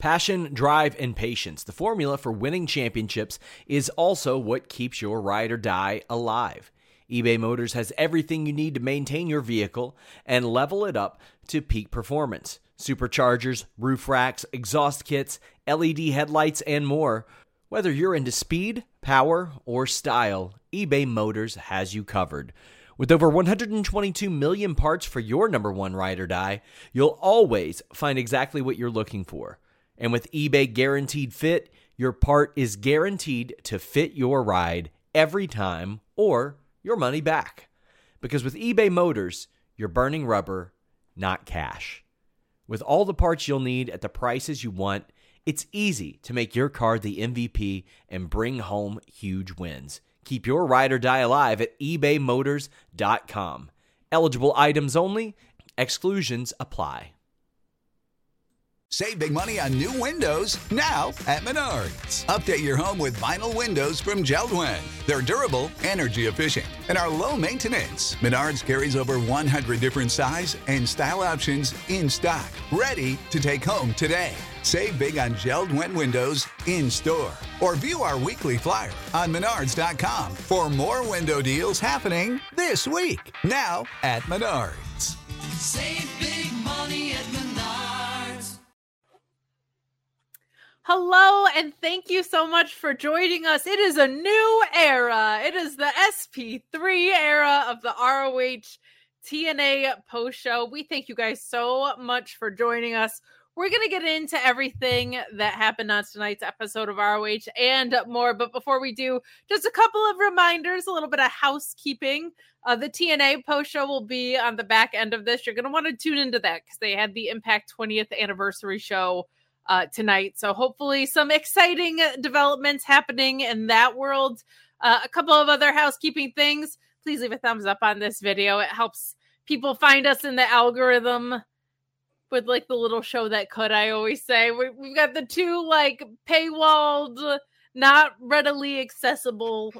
Passion, drive, and patience. The formula for winning championships is also what keeps your ride or die alive. eBay Motors has everything you need to maintain your vehicle and level it up to peak performance. Superchargers, roof racks, exhaust kits, LED headlights, and more. Whether you're into speed, power, or style, eBay Motors has you covered. With over 122 million parts for your number one ride or die, you'll always find exactly what you're looking for. And with eBay Guaranteed Fit, your part is guaranteed to fit your ride every time or your money back. Because with eBay Motors, you're burning rubber, not cash. With all the parts you'll need at the prices you want, it's easy to make your car the MVP and bring home huge wins. Keep your ride or die alive at ebaymotors.com. Eligible items only. Exclusions apply. Save big money on new windows now at Menards. Update your home with vinyl windows from JELD-WEN. They're durable, energy efficient, and are low maintenance. Menards carries over 100 different size and style options in stock, ready to take home today. Save big on JELD-WEN windows in store or view our weekly flyer on Menards.com for more window deals happening this week. Now at Menards. Save big money at Menards. Hello, and thank you so much for joining us. It is a new era. It is the SP3 era of the ROH TNA post show. We thank you guys so much for joining us. We're going to get into everything that happened on tonight's episode of ROH and more. But before we do, just a couple of reminders, a little bit of housekeeping. The TNA post show will be on the back end of this. You're going to want to tune into that because they had the Impact 20th anniversary show tonight. So hopefully some exciting developments happening in that world. A couple of other housekeeping things. Please leave a thumbs up on this video. It helps people find us in the algorithm with like the little show that could, I always say. We've got the two like paywalled, not readily accessible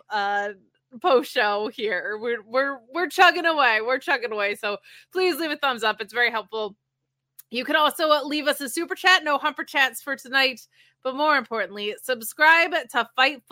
post show here. We're chugging away. We're chugging away. So please leave a thumbs up. It's very helpful. You can also leave us a super chat. No Humper Chats for tonight. But more importantly, subscribe to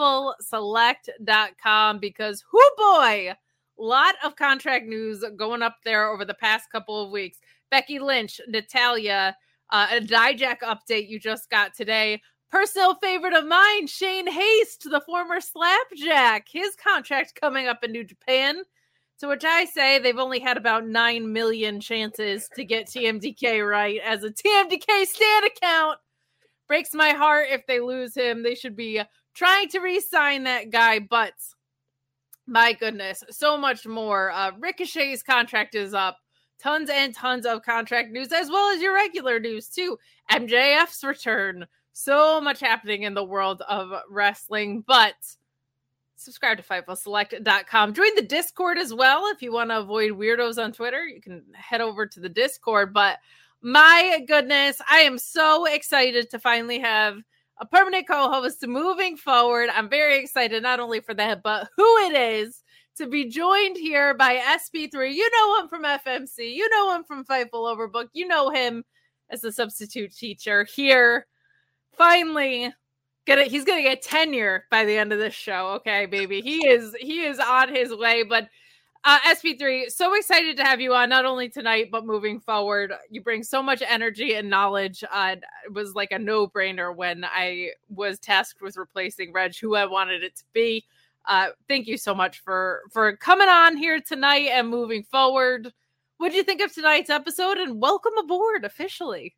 FightfulSelect.com because, whoo boy, a lot of contract news going up there over the past couple of weeks. Becky Lynch, Natalya, a Dijak update you just got today. Personal favorite of mine, Shane Haste, the former Slapjack. His contract coming up in New Japan. To which I say they've only had about 9 million chances to get TMDK right as a TMDK stan account. Breaks my heart if they lose him. They should be trying to re-sign that guy, but my goodness, so much more. Ricochet's contract is up. Tons and tons of contract news, as well as your regular news, too. MJF's return. So much happening in the world of wrestling, but subscribe to FightfulSelect.com. Join the Discord as well. If you want to avoid weirdos on Twitter, you can head over to the Discord. But my goodness, I am so excited to finally have a permanent co-host moving forward. I'm very excited not only for that, but who it is to be joined here by SP3. You know him from FMC. You know him from Fightful Overbook. You know him as the substitute teacher here. Finally, he's gonna get tenure by the end of this show. Okay, baby. He is on his way. But SP3, so excited to have you on, not only tonight, but moving forward. You bring so much energy and knowledge. It was like a no-brainer when I was tasked with replacing Reg, who I wanted it to be. Thank you so much for coming on here tonight and moving forward. What did you think of tonight's episode? And welcome aboard officially.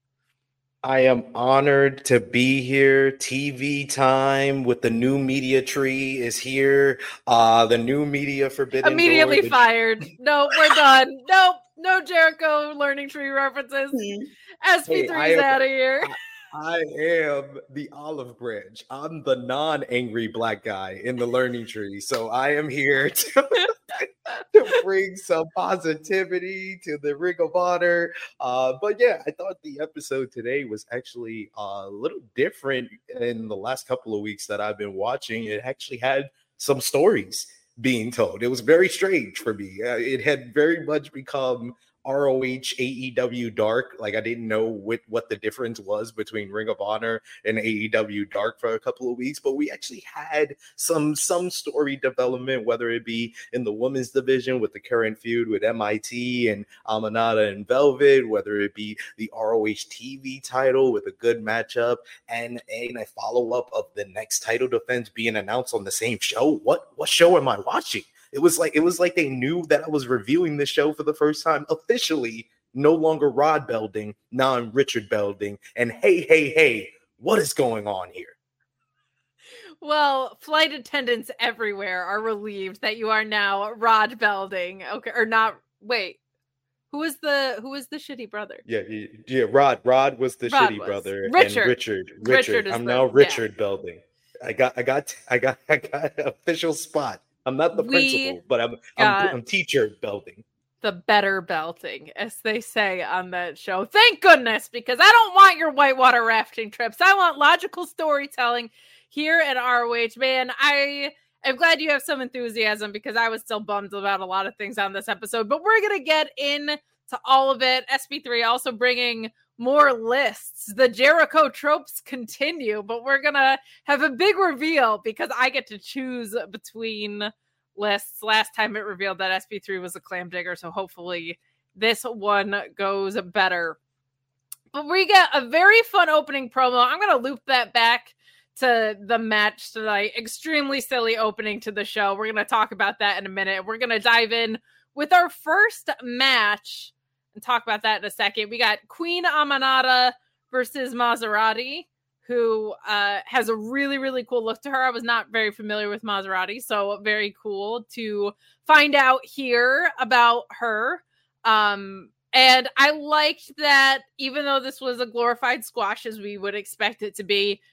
I am honored to be here. TV time with the new media tree is here. The new media forbidden immediately door. Fired. No, we're done. Nope. No Jericho learning tree references. SP3's out of here. I am the olive branch. I'm the non-angry black guy in the learning tree. So I am here to bring some positivity to the Ring of Honor. But yeah, I thought the episode today was actually a little different in the last couple of weeks that I've been watching. It actually had some stories being told. It was very strange for me. It had very much become ROH AEW Dark. Like, I didn't know what the difference was between Ring of Honor and AEW Dark for a couple of weeks, but we actually had some story development, whether it be in the women's division with the current feud with MIT and Amanada and Velvet, whether it be the ROH TV title with a good matchup and a follow-up of the next title defense being announced on the same show. What show am I watching? It was like they knew that I was reviewing the show for the first time officially. No longer Rod Belding, now I'm Richard Belding. And hey, what is going on here? Well, flight attendants everywhere are relieved that you are now Rod Belding. Okay, or not. Wait, who is the shitty brother? Yeah. Rod was the shitty brother. Richard. And Richard. I'm now Richard Belding. I got an official spot. I'm not the principal, but I'm teacher Belding. The better belting, as they say on that show. Thank goodness, because I don't want your whitewater rafting trips. I want logical storytelling here at ROH. Man, I am glad you have some enthusiasm, because I was still bummed about a lot of things on this episode. But we're going to get into all of it. SP3 also bringing more lists. The Jericho tropes continue, but we're going to have a big reveal because I get to choose between lists. Last time it revealed that SP3 was a clam digger, so hopefully this one goes better. But we get a very fun opening promo. I'm going to loop that back to the match tonight. Extremely silly opening to the show. We're going to talk about that in a minute. We're going to dive in with our first match and talk about that in a second. We got Queen Amanada versus Maserati, who has a really, really cool look to her. I was not very familiar with Maserati, so very cool to find out here about her. And I liked that, even though this was a glorified squash, as we would expect it to be,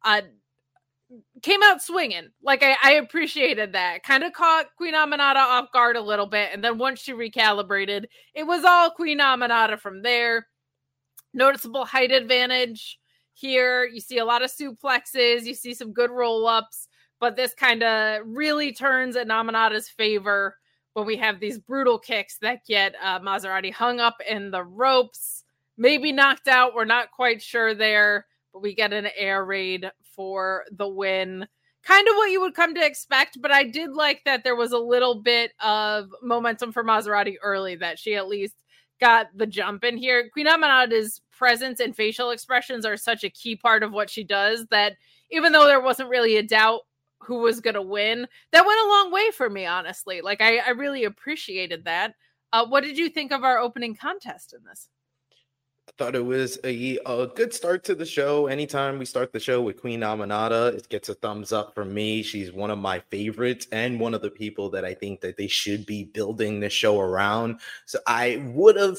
came out swinging. Like, I appreciated that. Kind of caught Queen Amanada off guard a little bit, and then once she recalibrated, it was all Queen Amanada from there. Noticeable height advantage here. You see a lot of suplexes, you see some good roll-ups, but this kind of really turns in Amanada's favor when we have these brutal kicks that get Maserati hung up in the ropes, maybe knocked out. We're not quite sure there, but we get an air raid for the win. Kind of what you would come to expect, but I did like that there was a little bit of momentum for Maserati early, that she at least got the jump in here. Queen Amanada's presence and facial expressions are such a key part of what she does that even though there wasn't really a doubt who was going to win, that went a long way for me, honestly. Like, I really appreciated that. What did you think of our opening contest in this? I thought it was a good start to the show. Anytime we start the show with Queen Amanada, it gets a thumbs up from me. She's one of my favorites and one of the people that I think that they should be building the show around. So I would have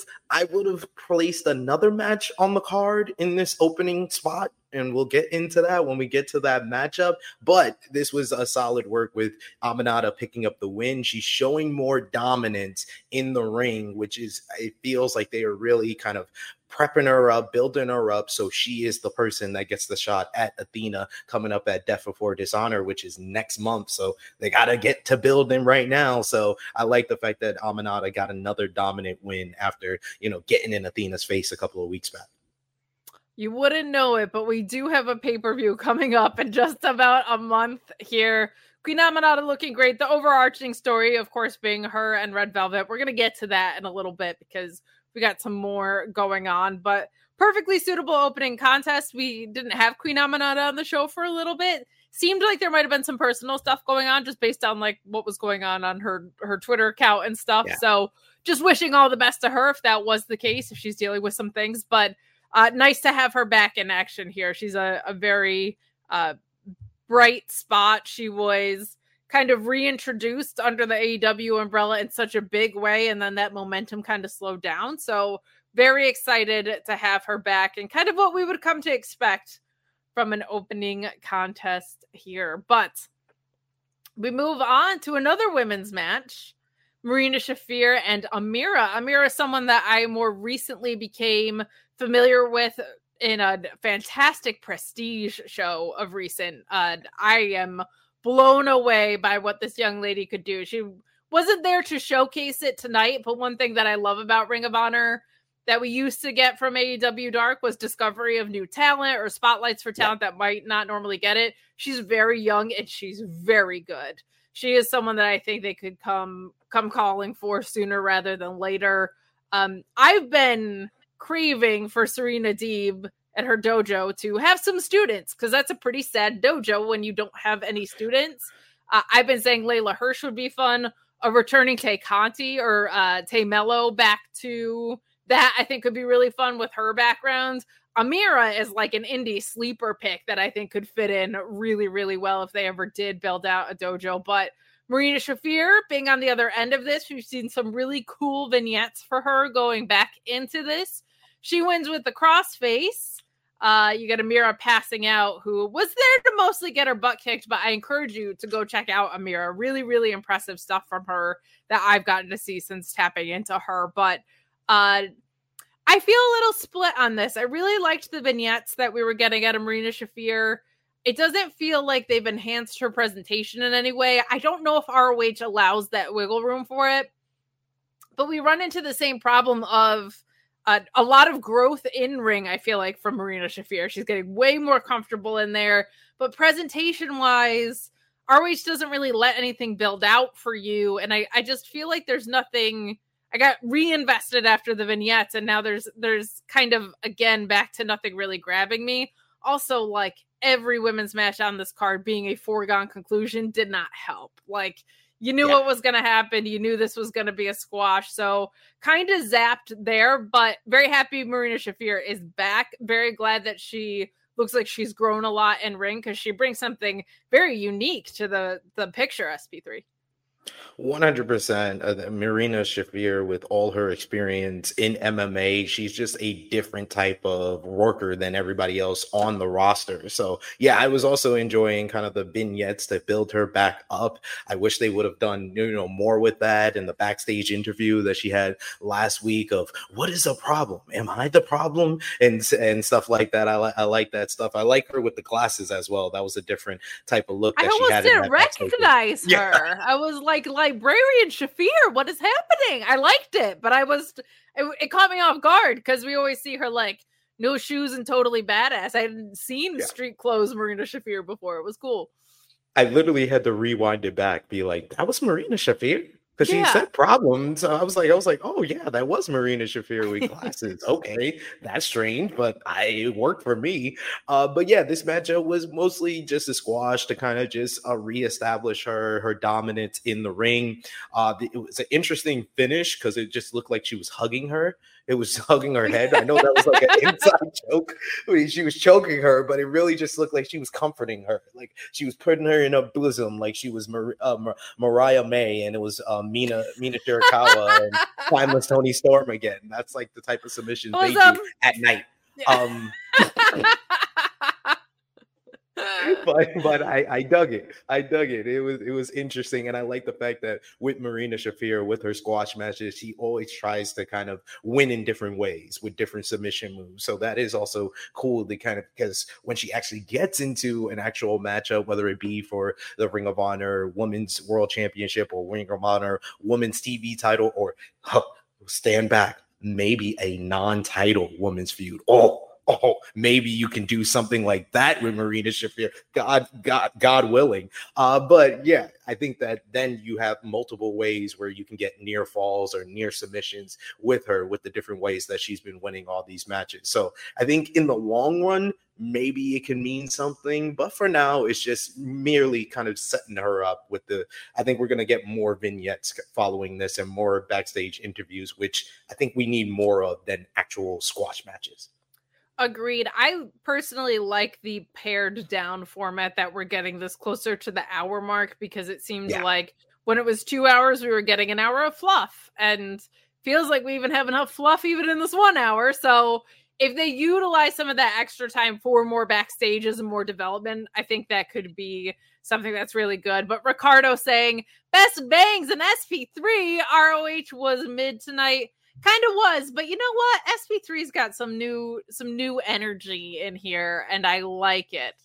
placed another match on the card in this opening spot, and we'll get into that when we get to that matchup. But this was a solid work with Amanada picking up the win. She's showing more dominance in the ring, which is, it feels like they are really kind of prepping her up, building her up, so she is the person that gets the shot at Athena coming up at Death Before Dishonor, which is next month. So they got to get to building right now. So I like the fact that Amanada got another dominant win after, getting in Athena's face a couple of weeks back. You wouldn't know it, but we do have a pay-per-view coming up in just about a month here. Queen Amanada looking great. The overarching story, of course, being her and Red Velvet. We're going to get to that in a little bit because we got some more going on, but perfectly suitable opening contest. We didn't have Queen Amanada on the show for a little bit. Seemed like there might have been some personal stuff going on just based on like what was going on her Twitter account and stuff. Yeah. So just wishing all the best to her if that was the case, if she's dealing with some things, but nice to have her back in action here. She's a very bright spot. She was kind of reintroduced under the AEW umbrella in such a big way, and then that momentum kind of slowed down. So very excited to have her back, and kind of what we would come to expect from an opening contest here. But we move on to another women's match. Marina Shafir and Amira. Amira is someone that I more recently became familiar with in a fantastic Prestige show of recent. I am blown away by what this young lady could do. She wasn't there to showcase it tonight. But one thing that I love about Ring of Honor that we used to get from AEW Dark was discovery of new talent or spotlights for talent that might not normally get it. She's very young and she's very good. She is someone that I think they could come calling for sooner rather than later. I've been craving for Serena Deeb and her dojo to have some students, because that's a pretty sad dojo when you don't have any students. I've been saying Layla Hirsch would be fun. A returning Tay Conti or Tay Mello back to that, I think, could be really fun with her background. Amira is like an indie sleeper pick that I think could fit in really, really well if they ever did build out a dojo. But Marina Shafir being on the other end of this, we've seen some really cool vignettes for her going back into this. She wins with the crossface. You get Amira passing out, who was there to mostly get her butt kicked, but I encourage you to go check out Amira. Really, really impressive stuff from her that I've gotten to see since tapping into her. But I feel a little split on this. I really liked the vignettes that we were getting out of Marina Shafir. It doesn't feel like they've enhanced her presentation in any way. I don't know if ROH allows that wiggle room for it, but we run into the same problem of a lot of growth in ring, I feel like, from Marina Shafir. She's getting way more comfortable in there, but presentation-wise, ROH doesn't really let anything build out for you, and I just feel like there's nothing. I got reinvested after the vignettes, and now there's kind of, again, back to nothing really grabbing me. Also, like, every women's match on this card being a foregone conclusion did not help. Like, you knew what was going to happen. You knew this was going to be a squash. So kind of zapped there, but very happy Marina Shafir is back. Very glad that she looks like she's grown a lot in ring, because she brings something very unique to the picture, SP3. 100%. Marina Shafir, with all her experience in MMA, she's just a different type of worker than everybody else on the roster. So yeah, I was also enjoying kind of the vignettes that build her back up. I wish they would have done, more with that in the backstage interview that she had last week of, what is the problem? Am I the problem? And stuff like that. I like that stuff. I like her with the glasses as well. That was a different type of look that she had. I almost didn't recognize her. Yeah. I was like, Librarian Shafir, what is happening? I liked it, but it caught me off guard, because we always see her like no shoes and totally badass. I hadn't seen street clothes Marina Shafir before. It was cool. I literally had to rewind it back, be like, that was Marina Shafir? Because she said problems. So I was like, oh yeah, that was Marina Shafir with glasses. Okay, that's strange, but it worked for me. But yeah, this matchup was mostly just a squash to kind of just reestablish her dominance in the ring. It was an interesting finish because it just looked like she was hugging her. It was hugging her head. I know that was like an inside joke. I mean, she was choking her, but it really just looked like she was comforting her. Like she was putting her in her bosom, like she was Mariah May, and it was Mina Shirakawa and Timeless Tony Storm again. That's like the type of submissions they do at night. But I dug it. It was interesting, and I like the fact that with Marina Shafir, with her squash matches, she always tries to kind of win in different ways with different submission moves. So that is also cool to kind of, because when she actually gets into an actual matchup, whether it be for the Ring of Honor Women's World Championship or Ring of Honor Women's TV title, or stand back, maybe a non-title women's feud. Maybe you can do something like that with Marina Shafir, God willing. But yeah, I think that then you have multiple ways where you can get near falls or near submissions with her, with the different ways that she's been winning all these matches. So I think in the long run, maybe it can mean something, but for now, it's just merely kind of setting her up with I think we're going to get more vignettes following this and more backstage interviews, which I think we need more of than actual squash matches. Agreed. I personally like the pared down format that we're getting this closer to the hour mark, because it seems like when it was 2 hours, we were getting an hour of fluff, and feels like we even have enough fluff even in this 1 hour. So if they utilize some of that extra time for more backstages and more development, I think that could be something that's really good. But Ricardo saying best bangs in SP3, ROH was mid tonight. Kind of was, but you know what? SP3's got some new energy in here, and I like it.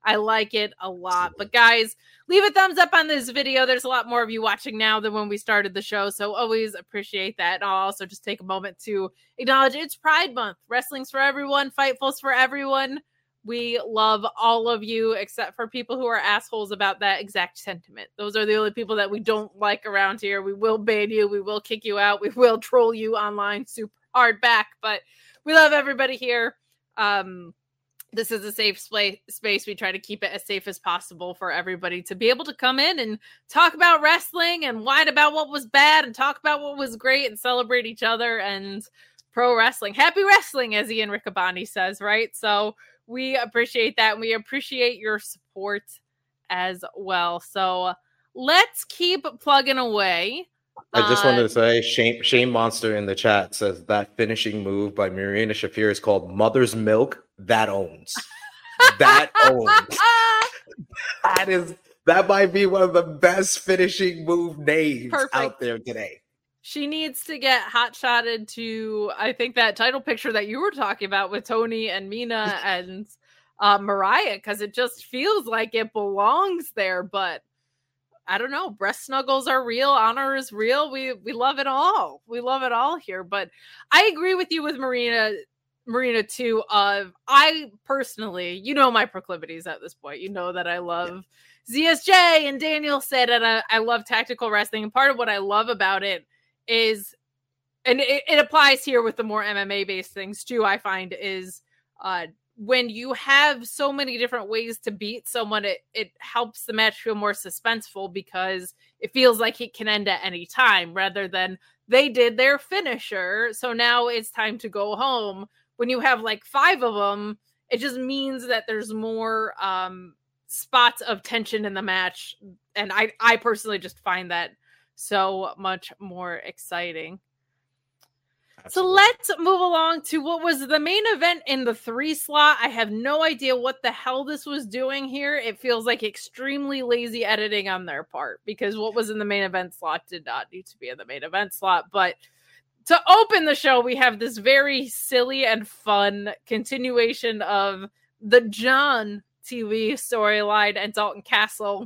I like it a lot. But guys, leave a thumbs up on this video. There's a lot more of you watching now than when we started the show, so always appreciate that. And I'll also just take a moment to acknowledge it's Pride Month. Wrestling's for everyone, Fightful's for everyone. We love all of you, except for people who are assholes about that exact sentiment. Those are the only people that we don't like around here. We will ban you. We will kick you out. We will troll you online super hard back. But we love everybody here. This is a safe space. We try to keep it as safe as possible for everybody to be able to come in and talk about wrestling and whine about what was bad and talk about what was great and celebrate each other and pro wrestling. Happy wrestling, as Ian Riccaboni says, right? So we appreciate that, and we appreciate your support as well. So let's keep plugging away. I just wanted to say, Shame Monster in the chat says that finishing move by Marina Shafir is called Mother's Milk. That owns. That owns. That might be one of the best finishing move names out there today. She needs to get hot-shotted to, I think, that title picture that you were talking about with Tony and Mina and Mariah, because it just feels like it belongs there. But I don't know. Breast snuggles are real. Honor is real. We love it all. We love it all here. But I agree with you with Marina too. I personally, you know my proclivities at this point. You know that I love ZSJ and Daniel said, and I love tactical wrestling. And part of what I love about it is, and it applies here with the more MMA based things too, I find, is when you have so many different ways to beat someone, it helps the match feel more suspenseful because it feels like it can end at any time rather than they did their finisher, so now it's time to go home. When you have like 5 of them, it just means that there's more spots of tension in the match. And I personally just find that so much more exciting. Absolutely. So let's move along to what was the main event in the 3 slot. I have no idea what the hell this was doing here. It feels like extremely lazy editing on their part because what was in the main event slot did not need to be in the main event slot. But to open the show, we have this very silly and fun continuation of the John TV storyline and Dalton Castle.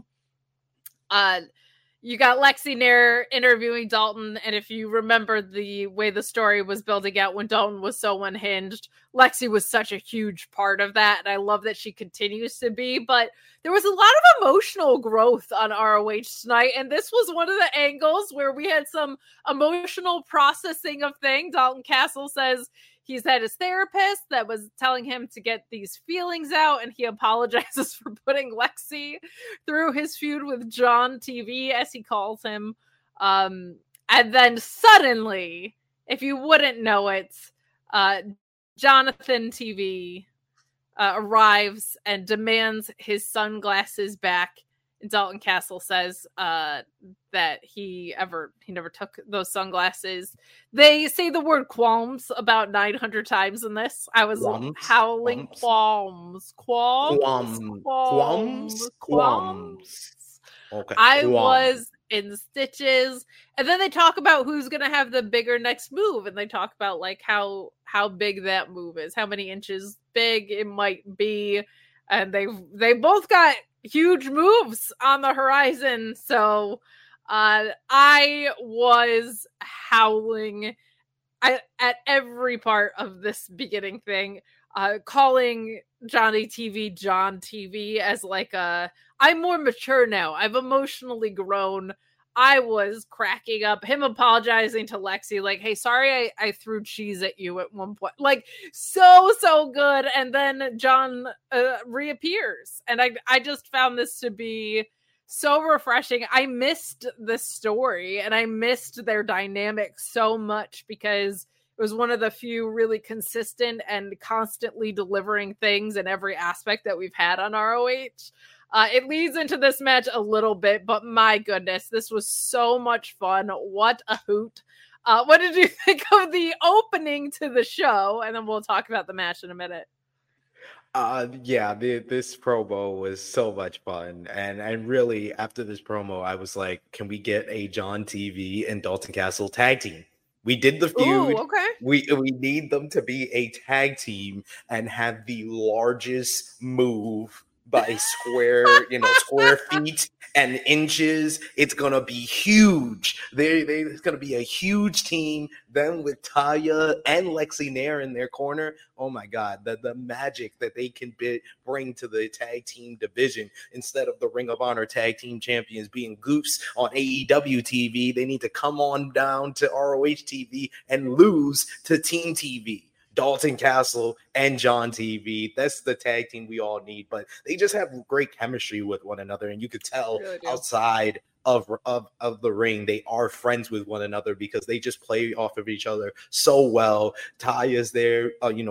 You got Lexi Nair interviewing Dalton, and if you remember the way the story was building out when Dalton was so unhinged, Lexi was such a huge part of that, and I love that she continues to be, but there was a lot of emotional growth on ROH tonight, and this was one of the angles where we had some emotional processing of things. Dalton Castle says he's had his therapist that was telling him to get these feelings out, and he apologizes for putting Lexi through his feud with John TV, as he calls him. And then suddenly, if you wouldn't know it, Jonathan TV arrives and demands his sunglasses back. Dalton Castle says that he never took those sunglasses. They say the word qualms about 900 times in this. I was howling qualms. Okay. I was in stitches. And then they talk about who's going to have the bigger next move. And they talk about like how big that move is, how many inches big it might be. And they both got huge moves on the horizon. So I was howling at every part of this beginning thing, calling Johnny TV John TV as like I'm more mature now. I've emotionally grown. I was cracking up. Him apologizing to Lexi, like, hey, sorry I threw cheese at you at one point. Like, so good. And then John reappears. And I just found this to be so refreshing. I missed this story and I missed their dynamic so much because it was one of the few really consistent and constantly delivering things in every aspect that we've had on ROH. It leads into this match a little bit, but my goodness, this was so much fun. What a hoot. What did you think of the opening to the show? And then we'll talk about the match in a minute. This promo was so much fun. And really, after this promo, I was like, can we get a John TV and Dalton Castle tag team? We did the feud. Ooh, okay. We need them to be a tag team and have the largest move by square feet and inches. It's gonna be huge. It's gonna be a huge team. Then with Taya and Lexi Nair in their corner, oh my God, the magic that they can bring to the tag team division. Instead of the Ring of Honor tag team champions being goofs on AEW TV, they need to come on down to ROH TV and lose to Team TV. Dalton Castle and John TV. That's the tag team we all need, but they just have great chemistry with one another, and you could tell really outside of the ring they are friends with one another because they just play off of each other so well. Taya's there,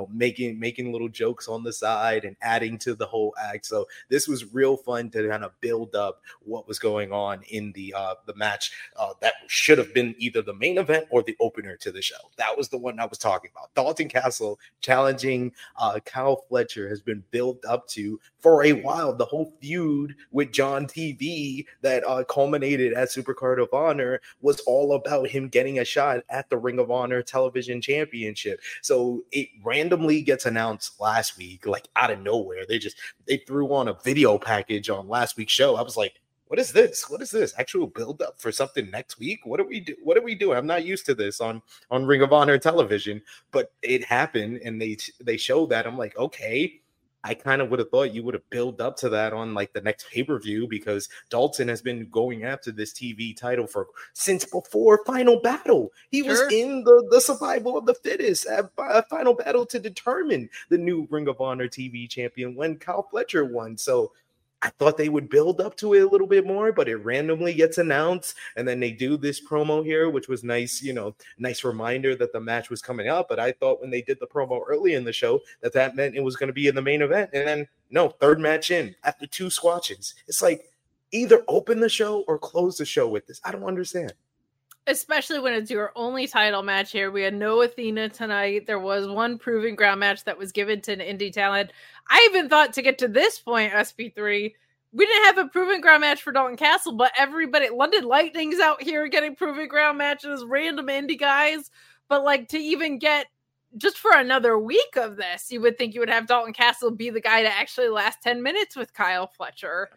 making little jokes on the side and adding to the whole act. So this was real fun to kind of build up what was going on in the match that should have been either the main event or the opener to the show. That was the one I was talking about. Dalton Castle challenging Kyle Fletcher has been built up to for a while. The whole feud with John TV that culminated at Supercard of Honor was all about him getting a shot at the Ring of Honor Television Championship. So it randomly gets announced last week, like out of nowhere. They threw on a video package on last week's show. I was like, what is this? What is this? Actual build up for something next week? What do we do? What are we doing? I'm not used to this on Ring of Honor Television, but it happened and they showed that. I'm like, okay. I kind of would have thought you would have built up to that on like the next pay-per-view because Dalton has been going after this TV title since before Final Battle. He was in the survival of the fittest at Final Battle to determine the new Ring of Honor TV champion when Kyle Fletcher won. So I thought they would build up to it a little bit more, but it randomly gets announced. And then they do this promo here, which was nice, nice reminder that the match was coming up. But I thought when they did the promo early in the show that meant it was going to be in the main event. And then no, third match in after 2 squatches. It's like either open the show or close the show with this. I don't understand. Especially when it's your only title match here. We had no Athena tonight. There was one proving ground match that was given to an indie talent. I even thought to get to this point, SP3, we didn't have a proving ground match for Dalton Castle, but everybody, London Lightning's out here getting proving ground matches, random indie guys. But like to even get just for another week of this, you would think you would have Dalton Castle be the guy to actually last 10 minutes with Kyle Fletcher.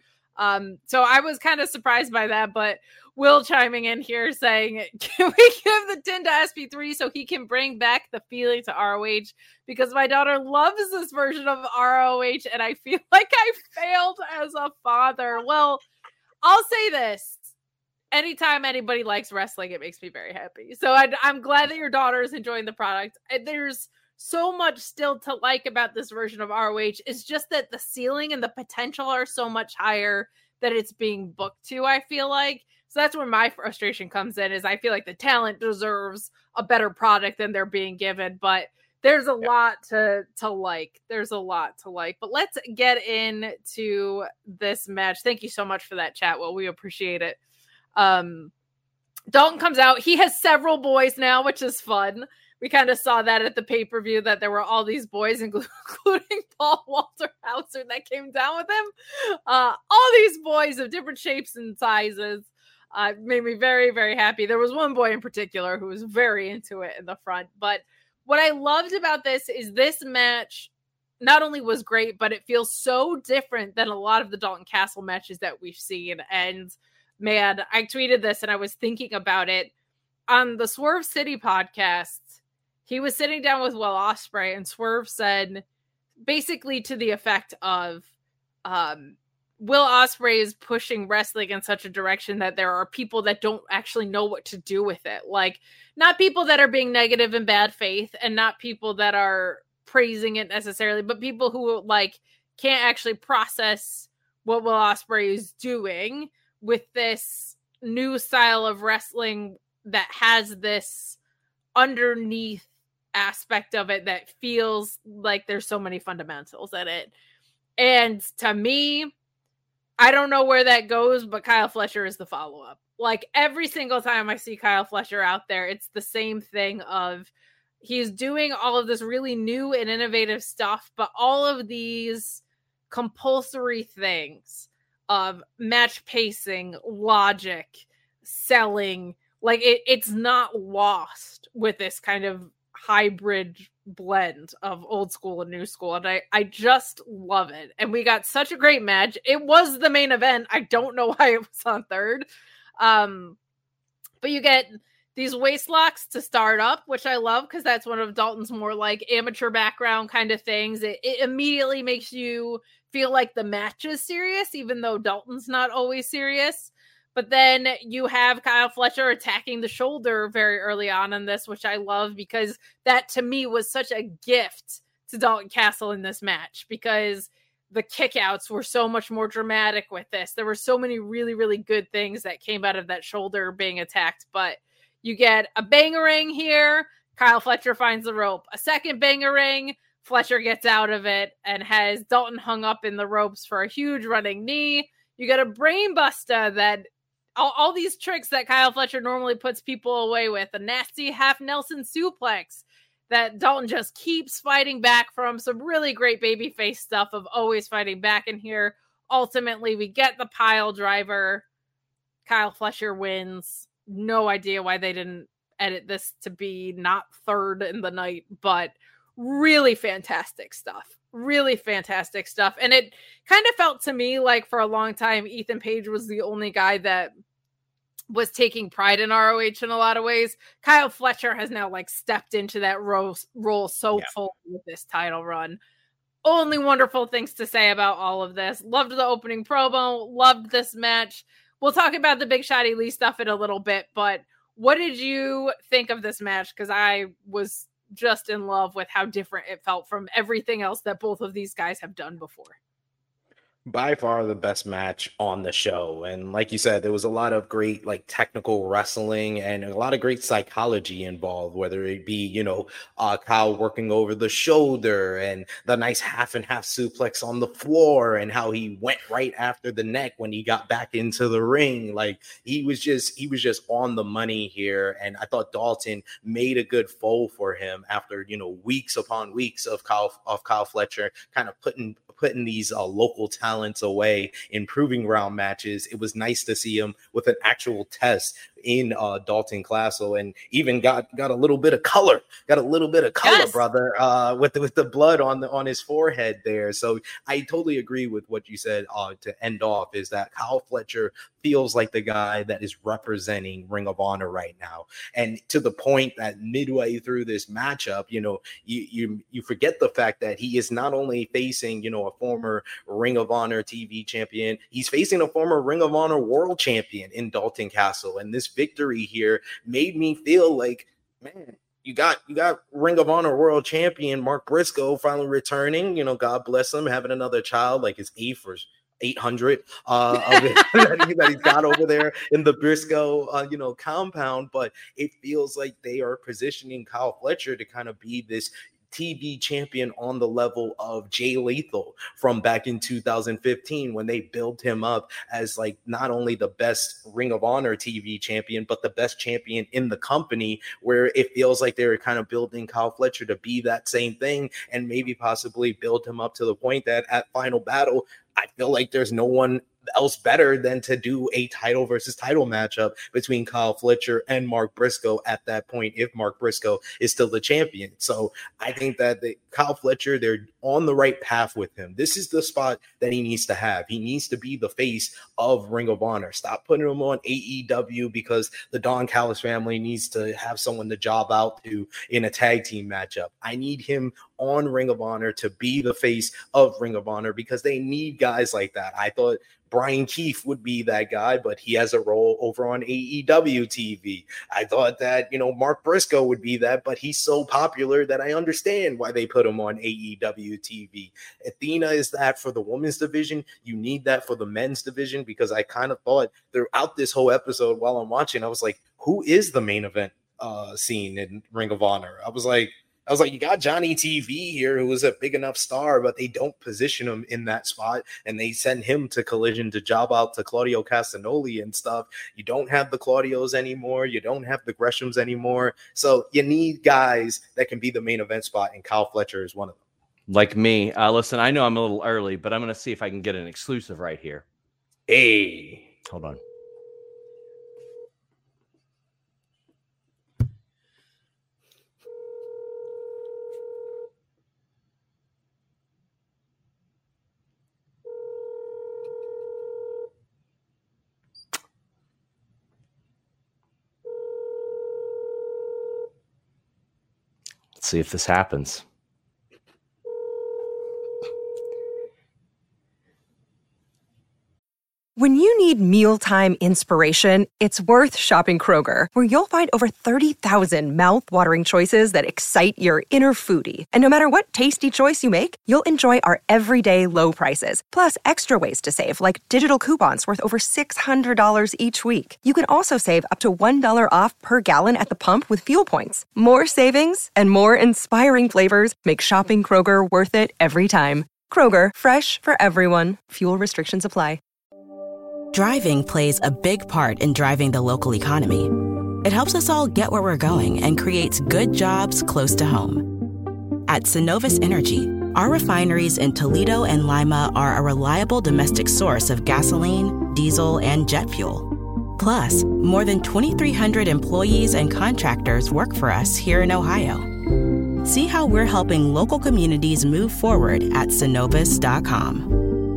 So I was kind of surprised by that, but Will chiming in here saying, can we give the 10 to SP3 so he can bring back the feeling to ROH? Because my daughter loves this version of ROH and I feel like I failed as a father. Well, I'll say this. Anytime anybody likes wrestling, it makes me very happy. So I'm glad that your daughter is enjoying the product. There's so much still to like about this version of ROH. It's just that the ceiling and the potential are so much higher that it's being booked to, I feel like. So that's where my frustration comes in, is I feel like the talent deserves a better product than they're being given, but there's a lot to like. There's a lot to like, but let's get into this match. Thank you so much for that chat. Well, we appreciate it. Dalton comes out. He has several boys now, which is fun. We kind of saw that at the pay-per-view, that there were all these boys, including Paul Walter Hauser, that came down with him. All these boys of different shapes and sizes. Made me very, very happy. There was one boy in particular who was very into it in the front. But what I loved about this is this match not only was great, but it feels so different than a lot of the Dalton Castle matches that we've seen. And man, I tweeted this and I was thinking about it. On the Swerve City podcast, he was sitting down with Will Ospreay and Swerve said basically to the effect of, Will Ospreay is pushing wrestling in such a direction that there are people that don't actually know what to do with it. Like, not people that are being negative in bad faith and not people that are praising it necessarily, but people who like can't actually process what Will Ospreay is doing with this new style of wrestling that has this underneath aspect of it that feels like there's so many fundamentals in it. And to me, I don't know where that goes, but Kyle Fletcher is the follow-up. Like every single time I see Kyle Fletcher out there, it's the same thing of he's doing all of this really new and innovative stuff, but all of these compulsory things of match pacing, logic, selling, like it's not lost with this kind of hybrid blend of old school and new school, and I just love it. And we got such a great match. It was the main event. I don't know why it was on third. But you get these waist locks to start up, which I love because that's one of Dalton's more like amateur background kind of things. It immediately makes you feel like the match is serious, even though Dalton's not always serious. But then you have Kyle Fletcher attacking the shoulder very early on in this, which I love because that to me was such a gift to Dalton Castle in this match because the kickouts were so much more dramatic with this. There were so many really, really good things that came out of that shoulder being attacked. But you get a bangerang here. Kyle Fletcher finds the rope. A second bangerang. Fletcher gets out of it and has Dalton hung up in the ropes for a huge running knee. You get a brain buster that all these tricks that Kyle Fletcher normally puts people away with. A nasty half Nelson suplex that Dalton just keeps fighting back from. Some really great babyface stuff of always fighting back in here. Ultimately, we get the pile driver. Kyle Fletcher wins. No idea why they didn't edit this to be not third in the night, but really fantastic stuff. Really fantastic stuff. And it kind of felt to me like for a long time, Ethan Page was the only guy that was taking pride in ROH in a lot of ways. Kyle Fletcher has now like stepped into that role so fully with this title run. Only wonderful things to say about all of this. Loved the opening promo. Loved this match. We'll talk about the Big Shotty Lee stuff in a little bit, but what did you think of this match? Because I was just in love with how different it felt from everything else that both of these guys have done before. By far the best match on the show. And like you said, there was a lot of great like technical wrestling and a lot of great psychology involved, whether it be, Kyle working over the shoulder and the nice half and half suplex on the floor and how he went right after the neck when he got back into the ring. Like he was just on the money here. And I thought Dalton made a good foe for him after, weeks upon weeks of Kyle Fletcher kind of putting these local talents away in proving ground matches. It was nice to see him with an actual test in Dalton Castle, and even got a little bit of color, Yes. brother, with the blood on his forehead there. So I totally agree with what you said to end off, is that Kyle Fletcher feels like the guy that is representing Ring of Honor right now. And to the point that midway through this matchup, you forget the fact that he is not only facing, a former Ring of Honor TV champion, he's facing a former Ring of Honor world champion in Dalton Castle. And this victory here made me feel like, man, you got Ring of Honor world champion Mark Briscoe finally returning, God bless him, having another child, like his 800 that he's got over there in the Briscoe compound. But it feels like they are positioning Kyle Fletcher to kind of be this TV champion on the level of Jay Lethal from back in 2015, when they built him up as like not only the best Ring of Honor TV champion, but the best champion in the company, where it feels like they were kind of building Kyle Fletcher to be that same thing, and maybe possibly build him up to the point that at Final Battle, I feel like there's no one else better than to do a title versus title matchup between Kyle Fletcher and Mark Briscoe at that point, if Mark Briscoe is still the champion. So I think that Kyle Fletcher, they're on the right path with him. This is the spot that he needs to have. He needs to be the face of Ring of Honor. Stop putting him on AEW because the Don Callis family needs to have someone to job out to in a tag team matchup. I need him on Ring of Honor to be the face of Ring of Honor because they need guys like that. I thought Brian Keefe would be that guy, but he has a role over on AEW TV. I thought that, Mark Briscoe would be that, but he's so popular that I understand why they put him on AEW TV. Athena is that for the women's division. You need that for the men's division, because I kind of thought throughout this whole episode while I'm watching, I was like, who is the main event scene in Ring of Honor? I was like, you got Johnny TV here, who is a big enough star, but they don't position him in that spot, and they send him to Collision to job out to Claudio Castagnoli and stuff. You don't have the Claudios anymore. You don't have the Greshams anymore. So you need guys that can be the main event spot, and Kyle Fletcher is one of them. Like me. Listen, I know I'm a little early, but I'm going to see if I can get an exclusive right here. Hey. Hold on. see if this happens. When you need mealtime inspiration, it's worth shopping Kroger, where you'll find over 30,000 mouth-watering choices that excite your inner foodie. And no matter what tasty choice you make, you'll enjoy our everyday low prices, plus extra ways to save, like digital coupons worth over $600 each week. You can also save up to $1 off per gallon at the pump with fuel points. More savings and more inspiring flavors make shopping Kroger worth it every time. Kroger, fresh for everyone. Fuel restrictions apply. Driving plays a big part in driving the local economy. It helps us all get where we're going and creates good jobs close to home. At Synovus Energy, our refineries in Toledo and Lima are a reliable domestic source of gasoline, diesel, and jet fuel. Plus, more than 2,300 employees and contractors work for us here in Ohio. See how we're helping local communities move forward at Synovus.com.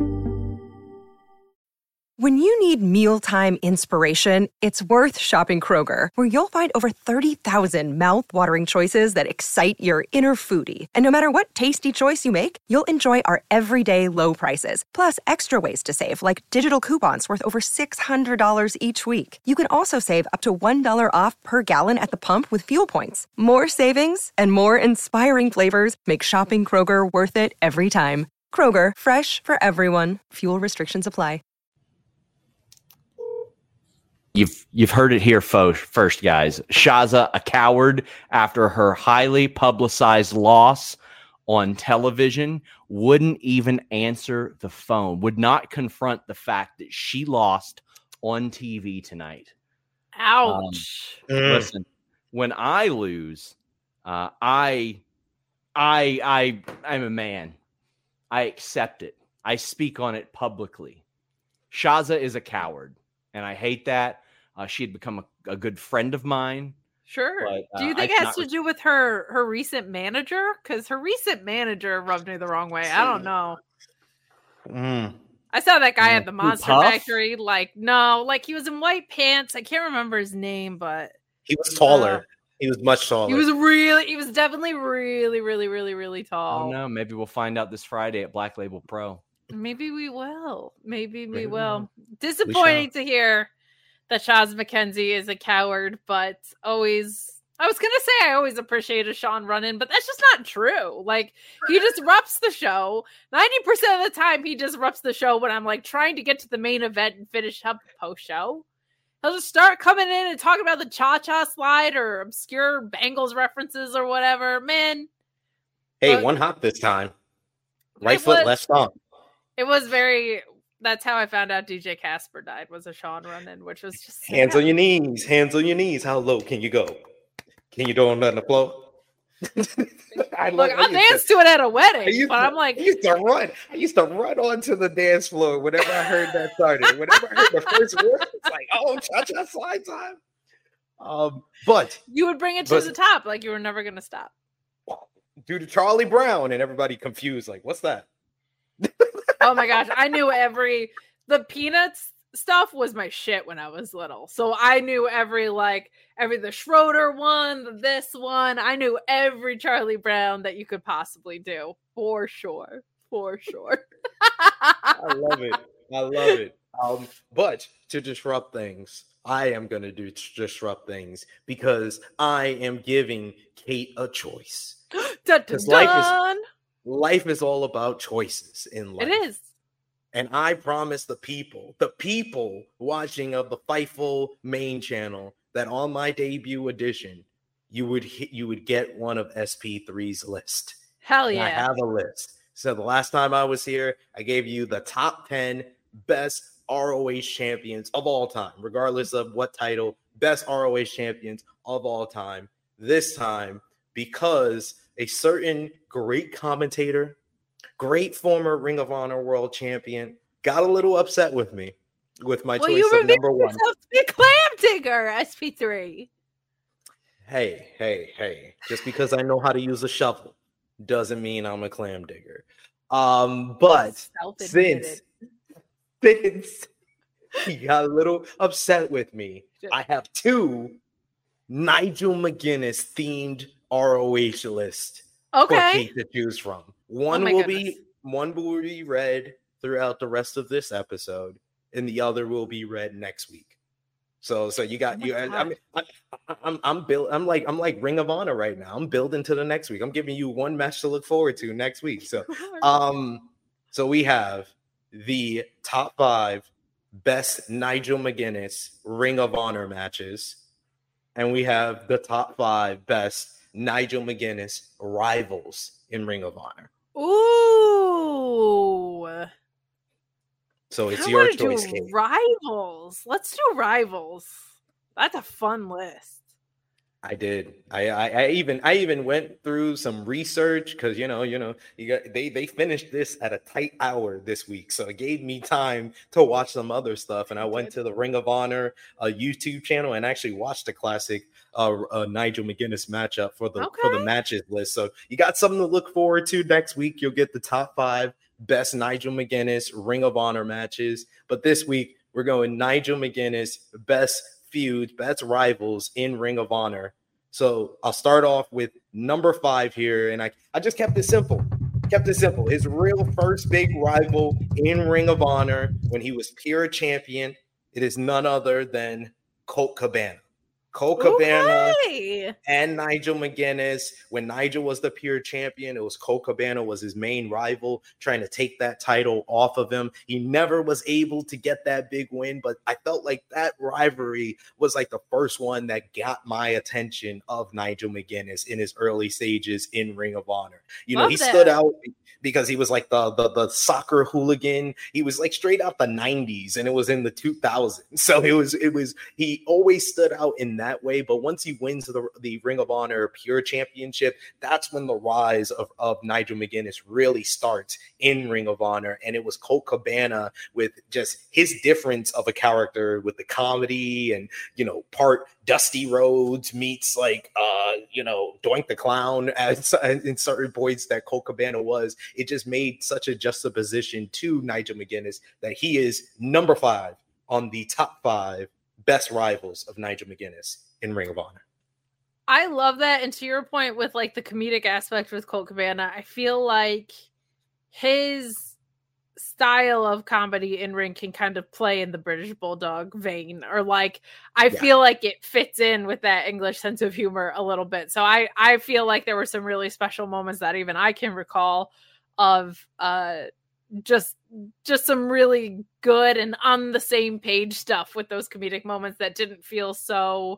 When you need mealtime inspiration, it's worth shopping Kroger, where you'll find over 30,000 mouth-watering choices that excite your inner foodie. And no matter what tasty choice you make, you'll enjoy our everyday low prices, plus extra ways to save, like digital coupons worth over $600 each week. You can also save up to $1 off per gallon at the pump with fuel points. More savings and more inspiring flavors make shopping Kroger worth it every time. Kroger, fresh for everyone. Fuel restrictions apply. You've heard it here first, guys. Shazza, a coward after her highly publicized loss on television, wouldn't even answer the phone, would not confront the fact that she lost on TV tonight. Ouch. Listen, when I lose, I'm a man. I accept it. I speak on it publicly. Shazza is a coward, and I hate that. She had become a good friend of mine. Sure. But, do you think it has to do with her recent manager? Because her recent manager rubbed me the wrong way. I don't know. I saw that guy at the Monster Factory. Like he was in white pants. I can't remember his name, but he was taller. He was much taller. He was definitely really, really, really, really tall. Oh no, maybe we'll find out this Friday at Black Label Pro. Maybe we will. Maybe we will. Disappointing to hear that Shaz McKenzie is a coward, but I was going to say I always appreciated Sean Runnin, but that's just not true. Like, he disrupts the show. 90% of the time, he disrupts the show when I'm, like, trying to get to the main event and finish up the post-show. He'll just start coming in and talking about the cha-cha slide or obscure Bengals references or whatever. Man. Hey, one hop this time. Right foot, left stomp. It was very... That's how I found out DJ Casper died, was a Sean Runnin, which was just sad. Hands on your knees. Hands on your knees. How low can you go? Can you do on the floor? I'll dance to it at a wedding, but I'm like... I used to run onto the dance floor whenever I heard that started. Whenever I heard the first word, it's like, oh, cha-cha slide time. But... You would bring it to the top, like you were never going to stop. Do the Charlie Brown, and everybody confused, like, what's that? Oh my gosh, I knew the Peanuts stuff was my shit when I was little. So I knew every the Schroeder one, this one. I knew every Charlie Brown that you could possibly do. For sure. I love it. But to disrupt things, I am going to disrupt things because I am giving Kate a choice. Because life is all about choices in life. It is. And I promise the people watching of the Fightful main channel that on my debut edition, you would get one of SP3's list. Hell yeah. And I have a list. So the last time I was here, I gave you the top 10 best ROH champions of all time, regardless of what title, best ROH champions of all time. This time, because a certain great commentator, great former Ring of Honor world champion, got a little upset with me with my choice of number one. To be Clam Digger, SP3. Hey. Just because I know how to use a shovel doesn't mean I'm a clam digger. But since he got a little upset with me, I have two Nigel McGuinness themed ROH list Okay. for Kate to choose from. One my will goodness. be read throughout the rest of this episode, and the other will be read next week. So you got my you. I God. mean, I'm like Ring of Honor right now. I'm building to the next week. I'm giving you one match to look forward to next week. So so we have the top 5 best Nigel McGuinness Ring of Honor matches, and we have the top 5 best Nigel McGuinness rivals in Ring of Honor. Ooh. So it's I your wanna choice, do Kate. rivals. Let's do rivals. That's a fun list. I did. I even went through some research because you got they finished this at a tight hour this week, so it gave me time to watch some other stuff. And I went to the Ring of Honor YouTube channel and actually watched the classic Nigel McGuinness matchup for the matches list. So you got something to look forward to next week. You'll get the top 5 best Nigel McGuinness Ring of Honor matches. But this week we're going Nigel McGuinness best feuds, best rivals in Ring of Honor. So I'll start off with number 5 here, and I just kept it simple. His real first big rival in Ring of Honor when he was pure champion, it is none other than Colt Cabana. Colt Cabana and Nigel McGuinness. When Nigel was the pure champion, it was Colt Cabana was his main rival, trying to take that title off of him. He never was able to get that big win, but I felt like that rivalry was like the first one that got my attention of Nigel McGuinness in his early stages in Ring of Honor. He stood out because he was like the soccer hooligan. He was like straight out the 90s, and it was in the 2000s. So he always stood out in that way. But once he wins the Ring of Honor Pure Championship, that's when the rise of Nigel McGuinness really starts in Ring of Honor. And it was Colt Cabana with just his difference of a character with the comedy and, part Dusty Rhodes meets Doink the Clown as in certain points that Colt Cabana was. It just made such a juxtaposition to Nigel McGuinness that he is number 5 on the top 5 best rivals of Nigel McGuinness in Ring of Honor. I love that. And to your point with like the comedic aspect with Colt Cabana, I feel like his style of comedy in ring can kind of play in the British Bulldog vein, or I feel like it fits in with that English sense of humor a little bit. So I feel like there were some really special moments that even I can recall of just some really good and on the same page stuff with those comedic moments that didn't feel so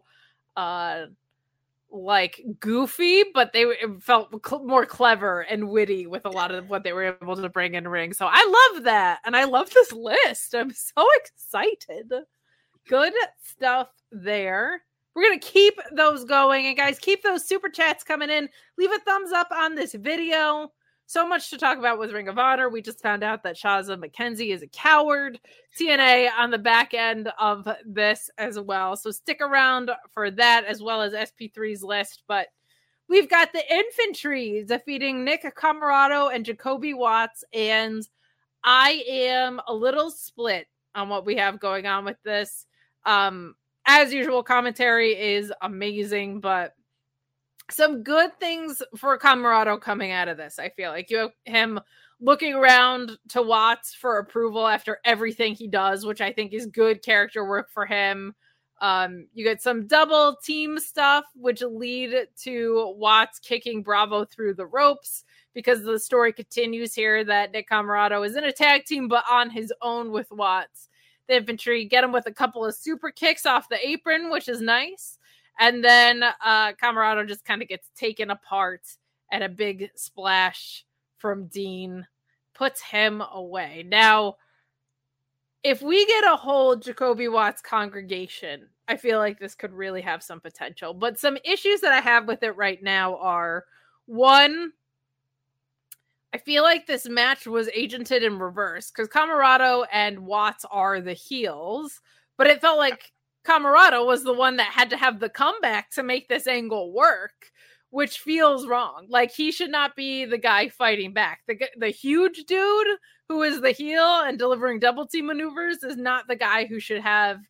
goofy, but it felt more clever and witty with a lot of what they were able to bring in ring. So I love that, and I love this list. I'm so excited. Good stuff there. We're gonna keep those going, and guys, keep those super chats coming in. Leave a thumbs up on this video. So much to talk about with Ring of Honor. We just found out that Shazza McKenzie is a coward. TNA on the back end of this as well. So stick around for that, as well as SP3's list. But we've got the Infantry defeating Nick Comoroto and Jacoby Watts. And I am a little split on what we have going on with this. As usual, commentary is amazing, but some good things for Comoroto coming out of this. I feel like you have him looking around to Watts for approval after everything he does, which I think is good character work for him. You get some double team stuff, which lead to Watts kicking Bravo through the ropes, because the story continues here that Nick Comoroto is in a tag team, but on his own with Watts. The Infantry get him with a couple of super kicks off the apron, which is nice. And then Comoroto just kind of gets taken apart, and a big splash from Dean puts him away. Now, if we get a whole Jacoby Watts congregation, I feel like this could really have some potential. But some issues that I have with it right now are, one, I feel like this match was agented in reverse, because Comoroto and Watts are the heels, but it felt like Comoroto was the one that had to have the comeback to make this angle work, which feels wrong. Like, he should not be the guy fighting back. The huge dude who is the heel and delivering double team maneuvers is not the guy who should have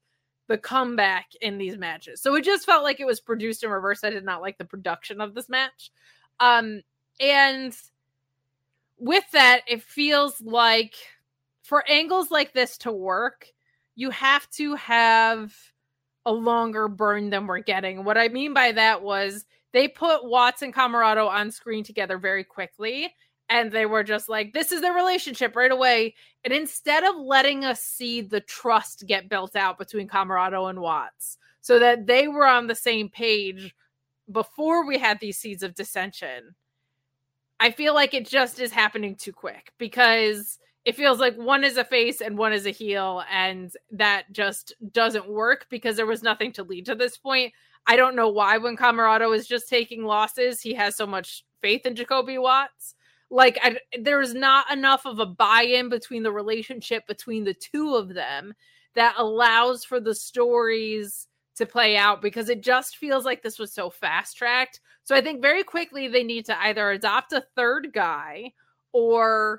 the comeback in these matches. So it just felt like it was produced in reverse. I did not like the production of this match. And with that, it feels like for angles like this to work, you have to have a longer burn than we're getting. What I mean by that was they put Watts and Camarado on screen together very quickly, and they were just like, this is their relationship right away. And instead of letting us see the trust get built out between Camarado and Watts so that they were on the same page before we had these seeds of dissension, I feel like it just is happening too quick, because it feels like one is a face and one is a heel, and that just doesn't work because there was nothing to lead to this point. I don't know why when Camarado is just taking losses, he has so much faith in Jacoby Watts. Like, there's not enough of a buy-in between the relationship between the two of them that allows for the stories to play out, because it just feels like this was so fast-tracked. So I think very quickly they need to either adopt a third guy, or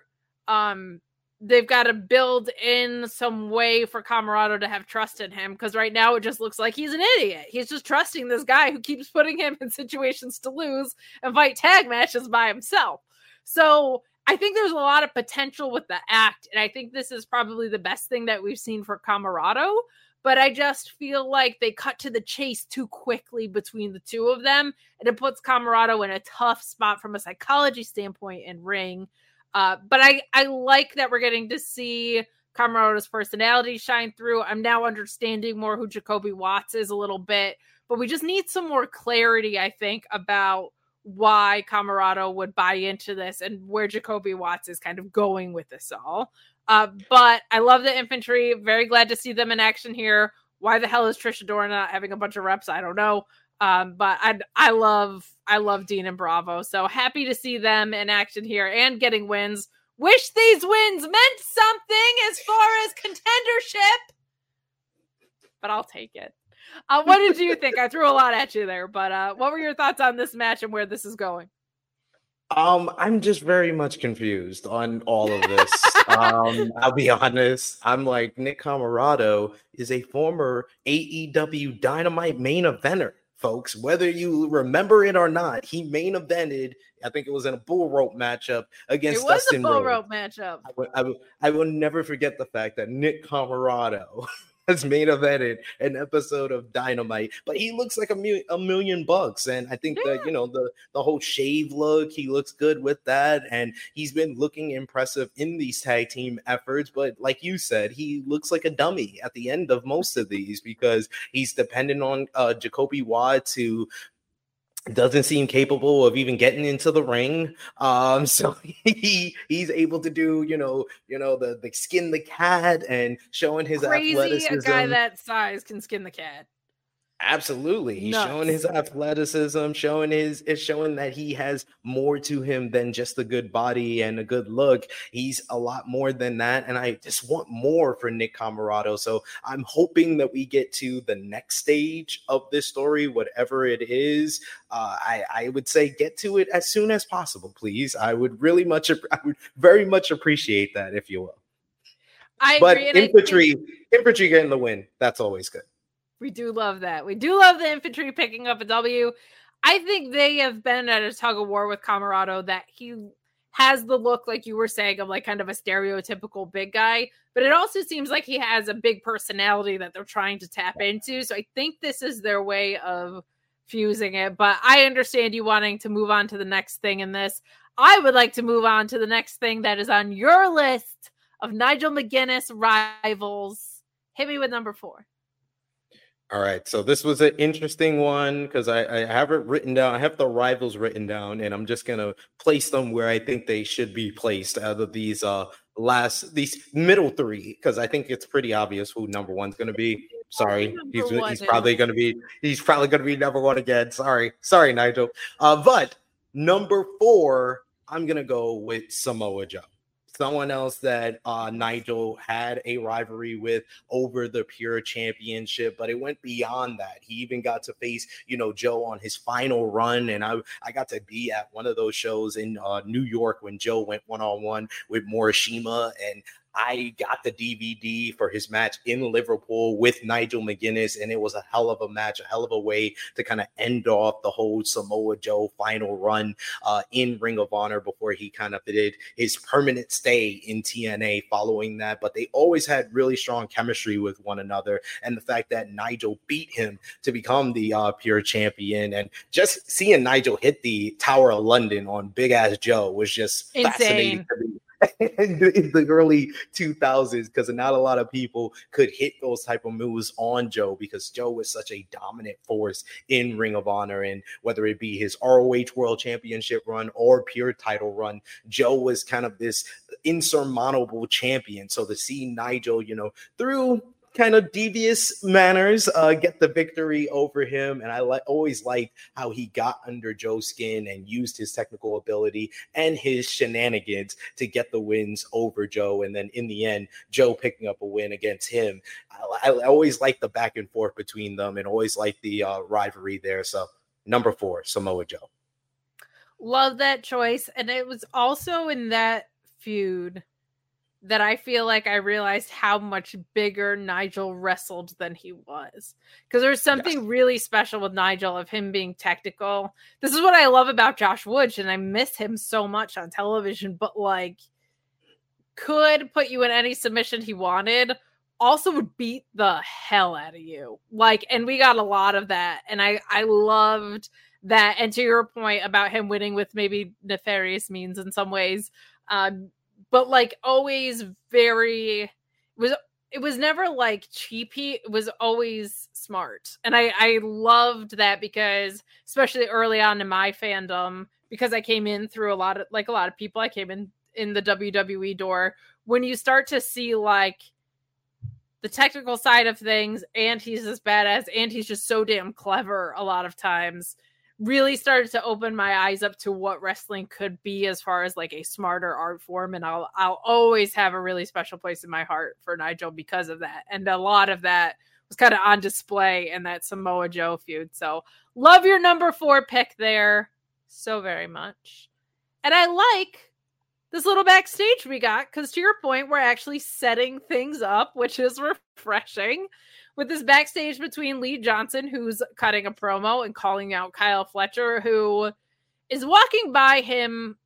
they've got to build in some way for Camarado to have trust in him, because right now it just looks like he's an idiot. He's just trusting this guy who keeps putting him in situations to lose and fight tag matches by himself. So I think there's a lot of potential with the act, and I think this is probably the best thing that we've seen for Camarado, but I just feel like they cut to the chase too quickly between the two of them, and it puts Camarado in a tough spot from a psychology standpoint in ring. But I like that we're getting to see Camarado's personality shine through. I'm now understanding more who Jacoby Watts is a little bit, but we just need some more clarity, I think, about why Camarado would buy into this and where Jacoby Watts is kind of going with this all. But I love the infantry. Very glad to see them in action here. Why the hell is Trish Adora not having a bunch of reps? I don't know. But I love Dean and Bravo. So happy to see them in action here and getting wins. Wish these wins meant something as far as contendership, but I'll take it. What did you think? I threw a lot at you there, but what were your thoughts on this match and where this is going? I'm just very much confused on all of this. I'll be honest. I'm like, Nick Camarado is a former AEW Dynamite main eventer, folks. Whether you remember it or not, he main evented. I think it was in a bull rope matchup against Dustin Rhodes. It was a bull rope matchup. I will never forget the fact that Nick Camarado has main evented an episode of Dynamite, but he looks like a million bucks. And I think that, the whole shave look, he looks good with that. And he's been looking impressive in these tag team efforts. But like you said, he looks like a dummy at the end of most of these, because he's dependent on Jacoby Watts, who doesn't seem capable of even getting into the ring. So he's able to do, the skin the cat and showing his athleticism. A guy that size can skin the cat. Absolutely. He's showing his athleticism, showing that he has more to him than just a good body and a good look. He's a lot more than that. And I just want more for Nick Camarado. So I'm hoping that we get to the next stage of this story, whatever it is. I would say get to it as soon as possible, please. I would very much appreciate that, if you will. I but agree, infantry getting the win. That's always good. We do love that. We do love the infantry picking up a W. I think they have been at a tug of war with Camarado, that he has the look, like you were saying, of like kind of a stereotypical big guy, but it also seems like he has a big personality that they're trying to tap into. So I think this is their way of fusing it, but I understand you wanting to move on to the next thing in this. I would like to move on to the next thing that is on your list of Nigel McGuinness rivals. Hit me with number 4. All right, so this was an interesting one because I have it written down. I have the rivals written down, and I'm just gonna place them where I think they should be placed out of these middle 3, because I think it's pretty obvious who number 1's gonna be. Sorry, he's probably gonna be number 1 again. Sorry, Nigel. But number 4, I'm gonna go with Samoa Joe. Someone else that Nigel had a rivalry with over the Pure Championship, but it went beyond that. He even got to face, Joe on his final run, and I got to be at one of those shows in New York when Joe went one-on-one with Morishima, and I got the DVD for his match in Liverpool with Nigel McGuinness, and it was a hell of a match, a hell of a way to kind of end off the whole Samoa Joe final run in Ring of Honor before he kind of did his permanent stay in TNA following that. But they always had really strong chemistry with one another, and the fact that Nigel beat him to become the pure champion, and just seeing Nigel hit the Tower of London on Big Ass Joe was just fascinating to me. In the early 2000s, because not a lot of people could hit those type of moves on Joe, because Joe was such a dominant force in Ring of Honor. And whether it be his ROH World Championship run or pure title run, Joe was kind of this insurmountable champion. So to see Nigel, through kind of devious manners, get the victory over him. And I always liked how he got under Joe's skin and used his technical ability and his shenanigans to get the wins over Joe. And then in the end, Joe picking up a win against him. I always liked the back and forth between them, and always liked the rivalry there. So number 4, Samoa Joe. Love that choice. And it was also in that feud that I feel like I realized how much bigger Nigel wrestled than he was. Because there's something really special with Nigel, of him being technical. This is what I love about Josh Woods, and I miss him so much on television, but could put you in any submission he wanted, also would beat the hell out of you. And we got a lot of that, and I loved that. And to your point about him winning with maybe nefarious means in some ways, but always it was never cheapy. It was always smart. And I loved that, because especially early on in my fandom, because I came in through a lot of people, I came in the WWE door. When you start to see the technical side of things, and he's this badass, and he's just so damn clever a lot of times, really started to open my eyes up to what wrestling could be as far as a smarter art form. And I'll always have a really special place in my heart for Nigel because of that. And a lot of that was kind of on display in that Samoa Joe feud. So love your number 4 pick there so very much. And I like this little backstage we got, because to your point, we're actually setting things up, which is refreshing. With this backstage between Lee Johnson, who's cutting a promo and calling out Kyle Fletcher, who is walking by him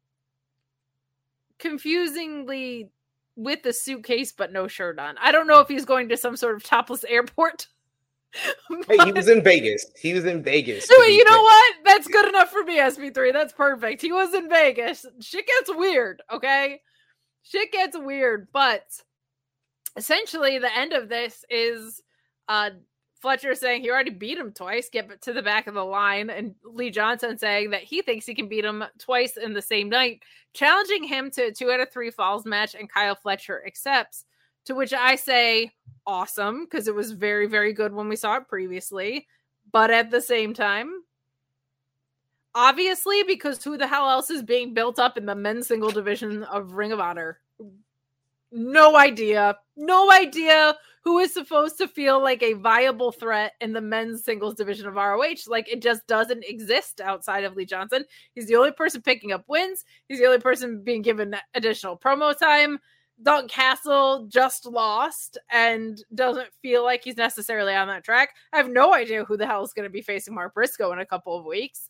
confusingly with the suitcase but no shirt on. I don't know if he's going to some sort of topless airport. Hey, he was in Vegas. So you know what? That's good enough for me, SB3. That's perfect. He was in Vegas. Shit gets weird, okay? Shit gets weird. But essentially, the end of this is Fletcher saying he already beat him twice, get to the back of the line, and Lee Johnson saying that he thinks he can beat him twice in the same night, challenging him to a 2 out of 3 falls match, and Kyle Fletcher accepts, to which I say, awesome, because it was very, very good when we saw it previously, but at the same time, obviously, because who the hell else is being built up in the men's single division of Ring of Honor? No idea who is supposed to feel like a viable threat in the men's singles division of ROH. It just doesn't exist outside of Lee Johnson. He's the only person picking up wins. He's the only person being given additional promo time. Dalton Castle just lost and doesn't feel like he's necessarily on that track. I have no idea who the hell is going to be facing Mark Briscoe in a couple of weeks.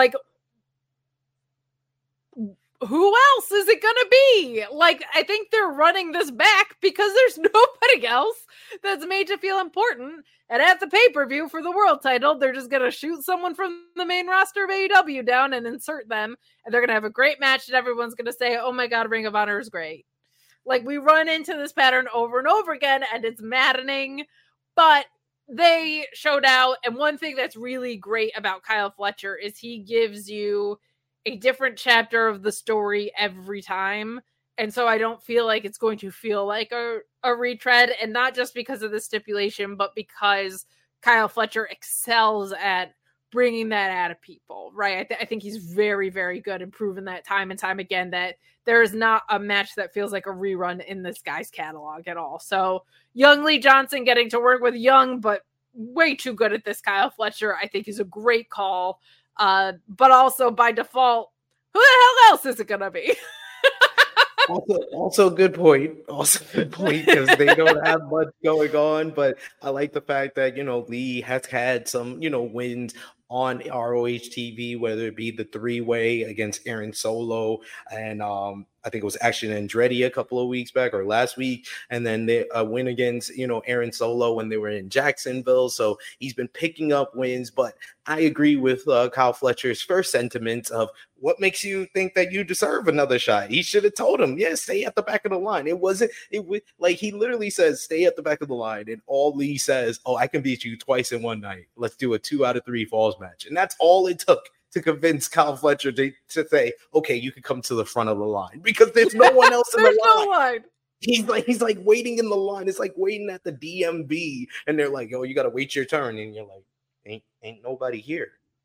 Who else is it going to be? I think they're running this back because there's nobody else that's made to feel important. And at the pay-per-view for the world title, they're just going to shoot someone from the main roster of AEW down and insert them. And they're going to have a great match and everyone's going to say, oh my God, Ring of Honor is great. We run into this pattern over and over again, and it's maddening. But they showed out. And one thing that's really great about Kyle Fletcher is he gives you a different chapter of the story every time. And so I don't feel like it's going to feel like a retread, and not just because of the stipulation, but because Kyle Fletcher excels at bringing that out of people, right? I think he's very, very good and proven that time and time again that there is not a match that feels like a rerun in this guy's catalog at all. So young Lee Johnson getting to work with young, but way too good at this Kyle Fletcher, I think is a great call. But also by default, who the hell else is it going to be? Also good point. Also good point because they don't have much going on. But I like the fact that Lee has had some wins on ROH TV, whether it be the 3-way against Aaron Solo and I think it was Action Andretti a couple of weeks back or last week, and then they win against Aaron Solo when they were in Jacksonville. So he's been picking up wins. But I agree with Kyle Fletcher's first sentiment of what makes you think that you deserve another shot. He should have told him, yeah, stay at the back of the line. It was like he literally says, stay at the back of the line, and all Lee says, oh, I can beat you twice in one night. Let's do a 2 out of 3 falls match, and that's all it took to convince Kyle Fletcher to say, okay, you can come to the front of the line because there's no one else in the line. No line. He's like waiting in the line. It's like waiting at the DMV, and they're like, oh, you got to wait your turn, and you're like, ain't nobody here.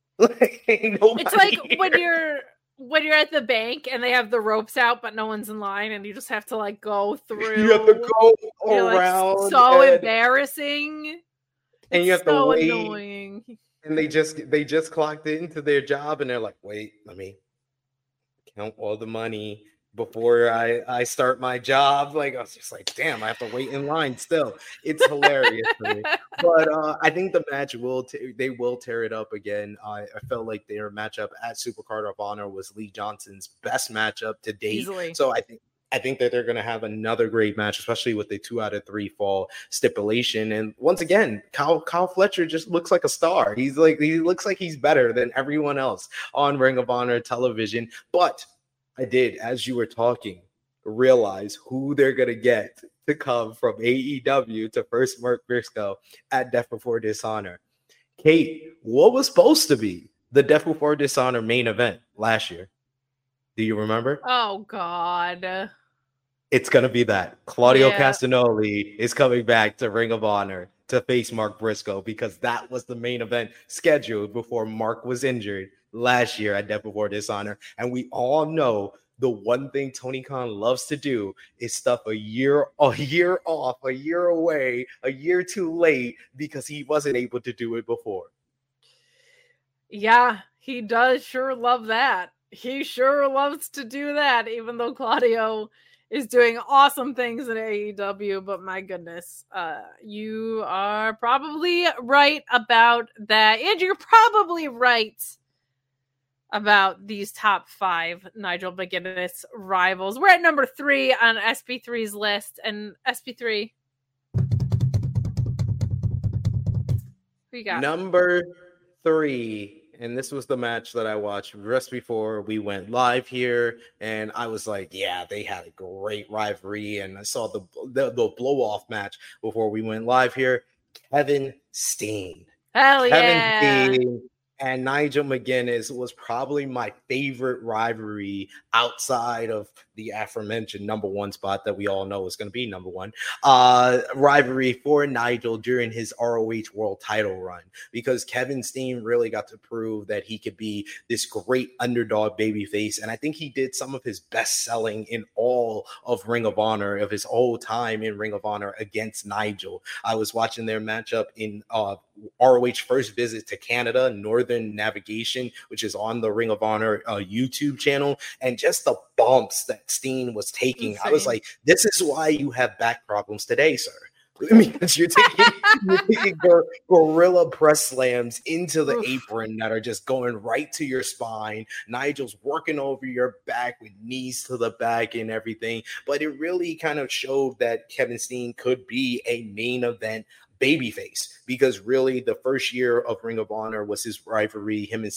Ain't nobody It's like here. when you're at the bank and they have the ropes out, but no one's in line, and you just have to like go through. You have to go You're around. Like, so embarrassing. And you have to so wait. Annoying. And they just clocked into their job, and they're like, wait, let me count all the money before I start my job. Like, I was just like, damn, I have to wait in line still. It's hilarious for me. But I think the match they will tear it up again. I felt like their matchup at Supercard of Honor was Lee Johnson's best matchup to date. Easily. So I think that they're going to have another great match, especially with the 2 out of 3 fall stipulation. And once again, Kyle Fletcher just looks like a star. He looks like he's better than everyone else on Ring of Honor television. But I did, as you were talking, realize who they're going to get to come from AEW to first Mark Briscoe at Death Before Dishonor. Kate, what was supposed to be the Death Before Dishonor main event last year? Do you remember? Oh, God. It's going to be that. Claudio Yeah. Castagnoli is coming back to Ring of Honor to face Mark Briscoe because that was the main event scheduled before Mark was injured last year at Death Before Dishonor. And we all know the one thing Tony Khan loves to do is stuff a year off, a year away, a year too late because he wasn't able to do it before. Yeah, he does sure love that. He sure loves to do that, even though Claudio is doing awesome things in AEW. But my goodness, you are probably right about that. And you're probably right about these top 5 Nigel McGuinness rivals. We're at number 3 on SP3's list. And SP3, who you got? Number 3. And this was the match that I watched just before we went live here. And I was like, yeah, they had a great rivalry. And I saw the blow-off match before we went live here. Kevin Steen. Hell yeah. Kevin Steen and Nigel McGuinness was probably my favorite rivalry outside of the aforementioned number 1 spot that we all know is going to be number 1 rivalry for Nigel during his ROH world title run, because Kevin Steen really got to prove that he could be this great underdog babyface. And I think he did some of his best selling in all of Ring of Honor, of his whole time in Ring of Honor against Nigel. I was watching their matchup in ROH first visit to Canada, Northern Navigation, which is on the Ring of Honor YouTube channel, and just the bumps that Steen was taking. Insane. I was like, this is why you have back problems today, sir. Because you're taking gorilla press slams into the apron that are just going right to your spine. Nigel's working over your back with knees to the back and everything. But it really kind of showed that Kevin Steen could be a main event babyface, because really the first year of Ring of Honor was his rivalry, him and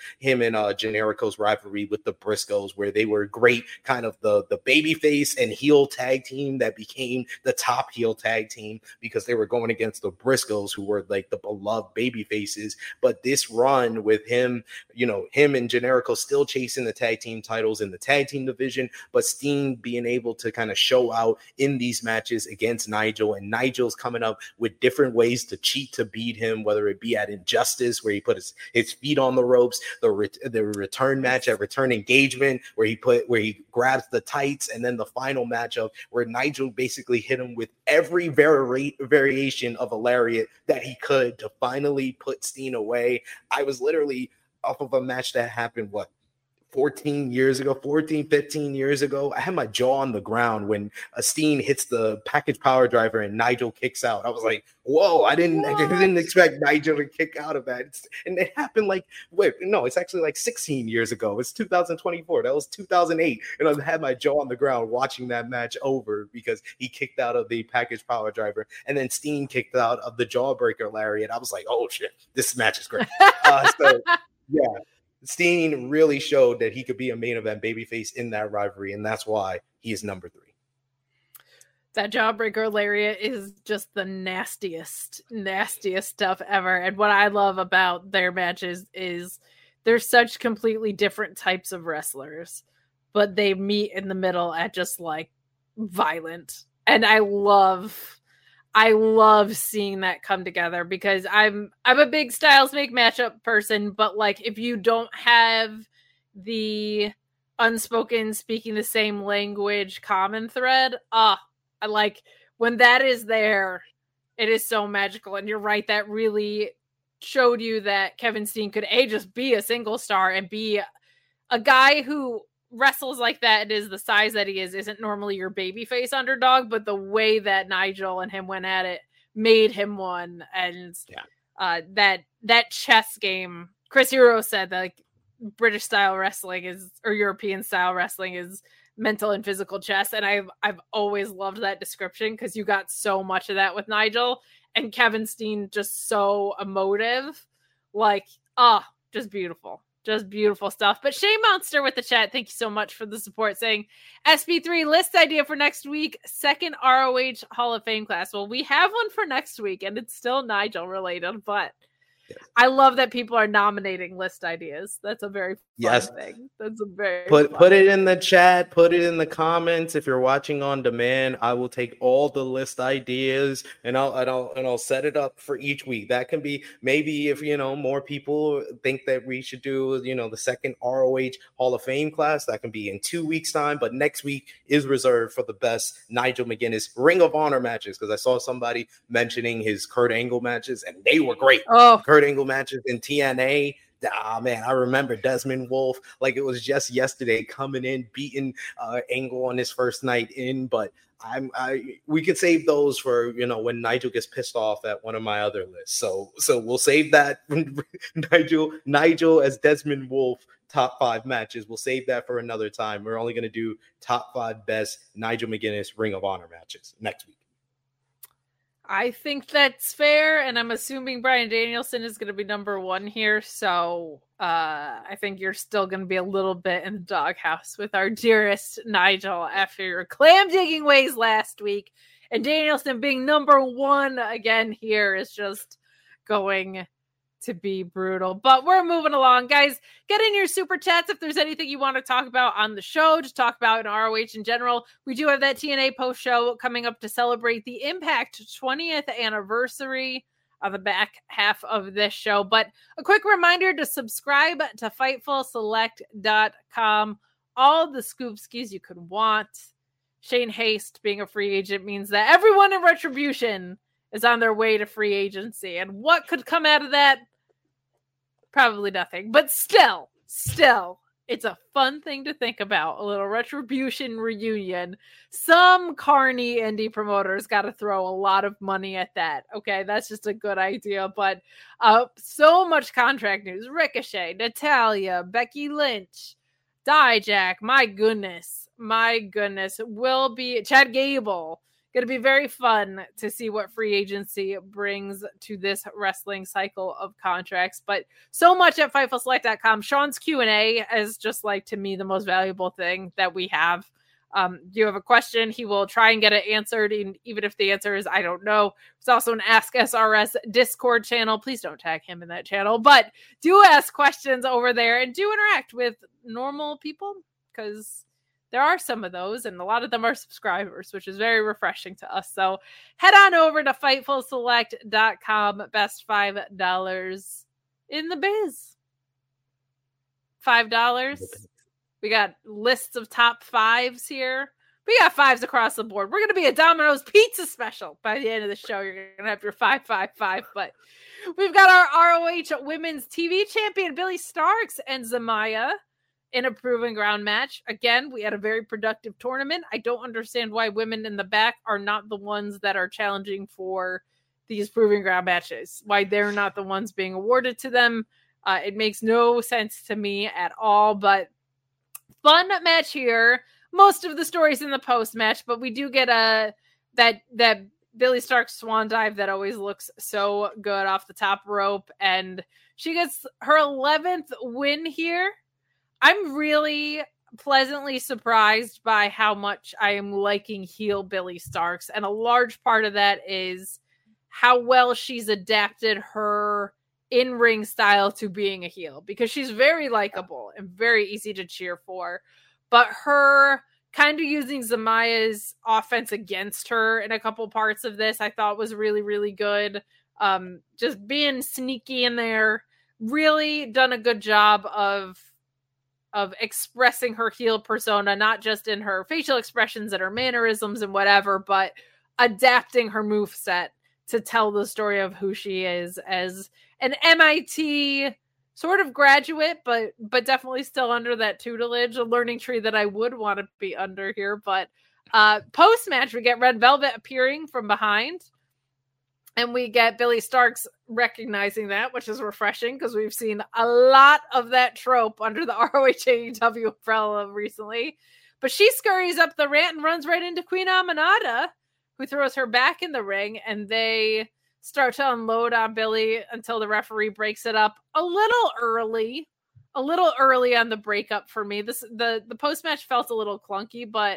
Generico's rivalry with the Briscoes, where they were great, kind of the babyface and heel tag team that became the top heel tag team, because they were going against the Briscoes, who were like the beloved babyfaces. But this run with him, him and Generico still chasing the tag team titles in the tag team division, but Steen being able to kind of show out in these matches against Nigel, and Nigel's coming up with different ways to cheat to beat him, whether it be at Injustice, where he put his feet on the ropes, the return match at Return Engagement, where he grabs the tights, and then the final matchup where Nigel basically hit him with every variation of a lariat that he could to finally put Steen away. I was literally off of a match that happened, 15 years ago. I had my jaw on the ground when Steen hits the package power driver and Nigel kicks out. I was like, whoa, I didn't expect Nigel to kick out of that. And it happened it's actually like 16 years ago. It's 2024. That was 2008. And I had my jaw on the ground watching that match over because he kicked out of the package power driver. And then Steen kicked out of the jawbreaker lariat. I was like, oh shit, this match is great. Yeah. Steen really showed that he could be a main event babyface in that rivalry, and that's why he is number 3. That jawbreaker lariat is just the nastiest stuff ever. And what I love about their matches is they're such completely different types of wrestlers, but they meet in the middle at just like violent. And I love seeing that come together because I'm a big Styles make matchup person, but like if you don't have the unspoken speaking the same language common thread, I like when that is there, it is so magical. And you're right, that really showed you that Kevin Steen could just be a single star and be a guy who wrestles like that and is the size that he is isn't normally your babyface underdog, but the way that Nigel and him went at it made him one. And that chess game, Chris Hero said that like British style wrestling or European style wrestling is mental and physical chess. And I've always loved that description because you got so much of that with Nigel and Kevin Steen, just so emotive, like, just beautiful. Just beautiful stuff. But Shea Monster with the chat, thank you so much for the support, saying SP3 list idea for next week, second ROH Hall of Fame class. Well, we have one for next week, and it's still Nigel related, but I love that people are nominating list ideas. That's a very fun thing. That's a very put it in the chat, put it in the comments. If you're watching on demand, I will take all the list ideas and I'll set it up for each week. That can be maybe if more people think that we should do the second ROH Hall of Fame class, that can be in 2 weeks time. But next week is reserved for the best Nigel McGuinness Ring of Honor matches because I saw somebody mentioning his Kurt Angle matches and they were great. Kurt Angle matches in TNA. Man, I remember Desmond Wolf like it was just yesterday coming in, beating Angle on his first night in. But we could save those for when Nigel gets pissed off at one of my other lists. So we'll save that. Nigel as Desmond Wolf top 5 matches. We'll save that for another time. We're only going to do top 5 best Nigel McGuinness Ring of Honor matches next week. I think that's fair, and I'm assuming Bryan Danielson is going to be number 1 here, so I think you're still going to be a little bit in the doghouse with our dearest Nigel after your clam-digging ways last week, and Danielson being number 1 again here is just going to be brutal. But we're moving along, guys. Get in your super chats if there's anything you want to talk about on the show, just talk about in ROH in general. We do have that TNA post show coming up to celebrate the Impact 20th anniversary on the back half of this show. But a quick reminder to subscribe to FightfulSelect.com. All the scoop skis you could want. Shane Haste being a free agent means that everyone in Retribution is on their way to free agency. And what could come out of that? Probably nothing. But still, it's a fun thing to think about. A little Retribution reunion. Some carny indie promoters got to throw a lot of money at that. Okay, that's just a good idea. But so much contract news. Ricochet, Natalya, Becky Lynch, Dijak. My goodness. Will be Chad Gable. Going to be very fun to see what free agency brings to this wrestling cycle of contracts. But so much at FightfulSelect.com. Sean's Q&A is just like, to me, the most valuable thing that we have. You have a question, he will try and get it answered, and even if the answer is, I don't know. There's also an Ask SRS Discord channel. Please don't tag him in that channel. But do ask questions over there and do interact with normal people because there are some of those, and a lot of them are subscribers, which is very refreshing to us. So head on over to FightfulSelect.com. Best $5 in the biz. $5. We got lists of top 5s here. We got 5s across the board. We're going to be a Domino's pizza special by the end of the show. You're going to have your 5. But we've got our ROH Women's TV Champion, Billy Starks, and Zamaya in a proving ground match. Again, we had a very productive tournament. I don't understand why women in the back are not the ones that are challenging for these proving ground matches, why they're not the ones being awarded to them. It makes no sense to me at all, but fun match here. Most of the stories in the post match, but we do get that Billie Starkz swan dive that always looks so good off the top rope, and she gets her 11th win here. I'm really pleasantly surprised by how much I am liking heel Billie Starkz, and a large part of that is how well she's adapted her in-ring style to being a heel, because she's very likable and very easy to cheer for, but her kind of using Zamaya's offense against her in a couple parts of this, I thought was really, really good. Just being sneaky in there, really done a good job of expressing her heel persona, not just in her facial expressions and her mannerisms and whatever, but adapting her moveset to tell the story of who she is as an MIT sort of graduate, but definitely still under that tutelage, a learning tree that I would want to be under here. But post-match, we get Red Velvet appearing from behind, and we get Billie Starkz recognizing that, which is refreshing because we've seen a lot of that trope under the ROH AEW umbrella recently. But she scurries up the ramp and runs right into Queen Aminata, who throws her back in the ring, and they start to unload on Billie until the referee breaks it up a little early on the breakup for me. The post-match felt a little clunky, but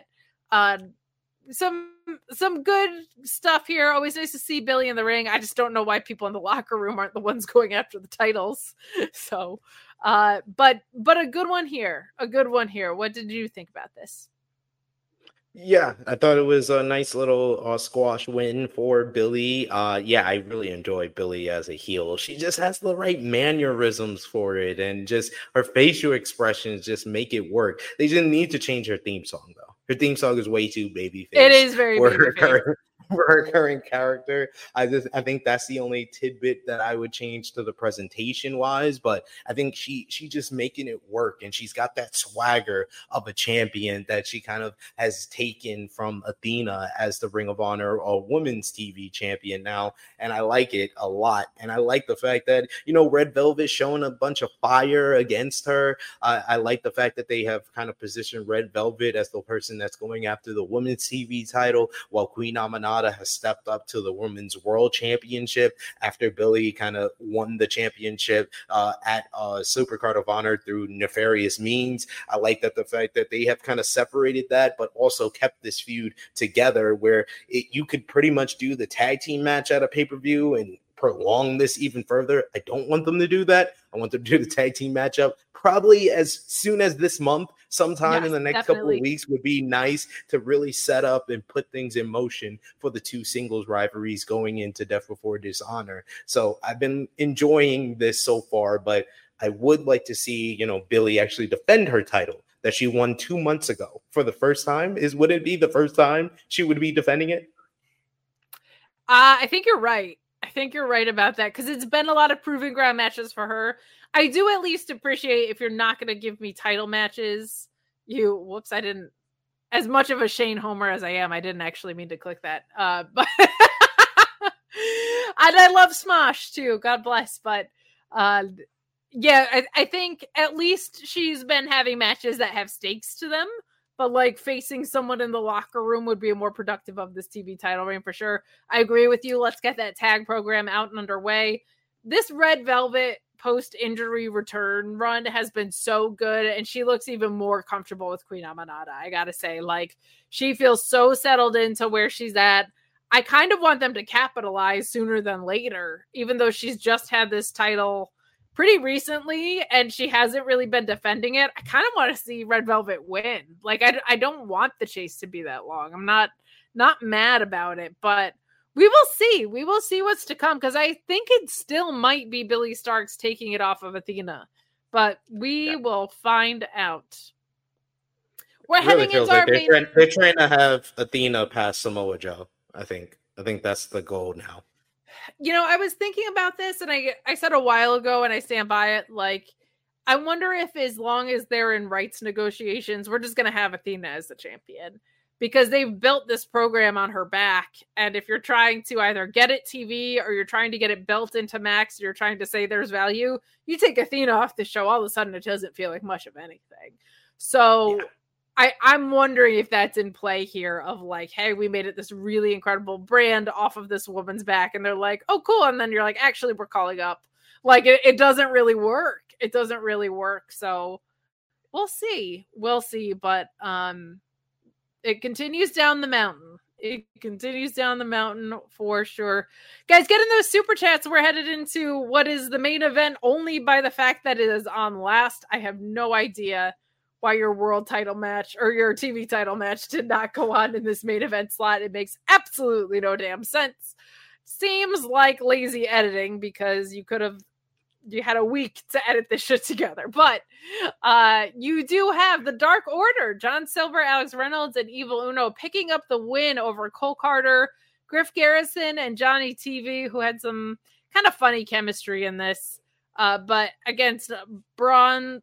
some good stuff here. Always nice to see Billie in the ring. I just don't know why people in the locker room aren't the ones going after the titles. So, but a good one here. What did you think about this? Yeah, I thought it was a nice little squash win for Billie. Yeah, I really enjoy Billie as a heel. She just has the right mannerisms for it, and just her facial expressions just make it work. They didn't need to change her theme song, though. Her theme song is way too babyface. It is very babyface. For her current character. I think that's the only tidbit that I would change to the presentation wise, but I think she just making it work, and she's got that swagger of a champion that she kind of has taken from Athena as the Ring of Honor or women's TV champion now, and I like it a lot. And I like the fact that, Red Velvet showing a bunch of fire against her. I like the fact that they have kind of positioned Red Velvet as the person that's going after the women's TV title, while Queen Aminata has stepped up to the Women's World Championship after Billie kind of won the championship at Supercard of Honor through nefarious means. I like that the fact that they have kind of separated that, but also kept this feud together where you could pretty much do the tag team match at a pay-per-view and prolong this even further. I don't want them to do that. I want them to do the tag team matchup probably as soon as this month. Sometime in the next couple of weeks would be nice to really set up and put things in motion for the two singles rivalries going into Death Before Dishonor. So I've been enjoying this so far, but I would like to see, Billie actually defend her title that she won 2 months ago for the first time. Would it be the first time she would be defending it? I think you're right. I think you're right about that, because it's been a lot of proving ground matches for her. I do at least appreciate if you're not going to give me title matches. I didn't, as much of a Shane Homer as I am, I didn't actually mean to click that. But and I love Smosh too. God bless. But yeah, I think at least she's been having matches that have stakes to them. But like facing someone in the locker room would be more productive of this TV title reign for sure. I agree with you. Let's get that tag program out and underway. This Red Velvet post-injury return run has been so good, and she looks even more comfortable with Queen Aminata. I gotta say, she feels so settled into where she's at. I kind of want them to capitalize sooner than later, even though she's just had this title pretty recently and she hasn't really been defending it. I kind of want to see Red Velvet win. I don't want the chase to be that long. I'm not mad about it, but we will see. We will see what's to come, because I think it still might be Billie Starkz taking it off of Athena, but we will find out. We're heading into our main. They're trying to have Athena pass Samoa Joe. I think that's the goal now. I was thinking about this, and I said a while ago, and I stand by it. I wonder if as long as they're in rights negotiations, we're just going to have Athena as the champion, because they've built this program on her back. And if you're trying to either get it TV or you're trying to get it built into Max, you're trying to say there's value, you take Athena off the show, all of a sudden it doesn't feel like much of anything. So I'm wondering if that's in play here of like, hey, we made it this really incredible brand off of this woman's back. And they're like, oh, cool. And then you're like, actually, we're calling up. Like, it doesn't really work. It doesn't really work. So we'll see. We'll see. But it continues down the mountain. It continues down the mountain for sure. Guys, get in those super chats. We're headed into what is the main event only by the fact that it is on last. I have no idea why your world title match or your TV title match did not go on in this main event slot. It makes absolutely no damn sense. Seems like lazy editing, because you had a week to edit this shit together. But you do have the Dark Order, John Silver, Alex Reynolds, and Evil Uno picking up the win over Cole Carter, Griff Garrison, and Johnny TV, who had some kind of funny chemistry in this. But against Bronson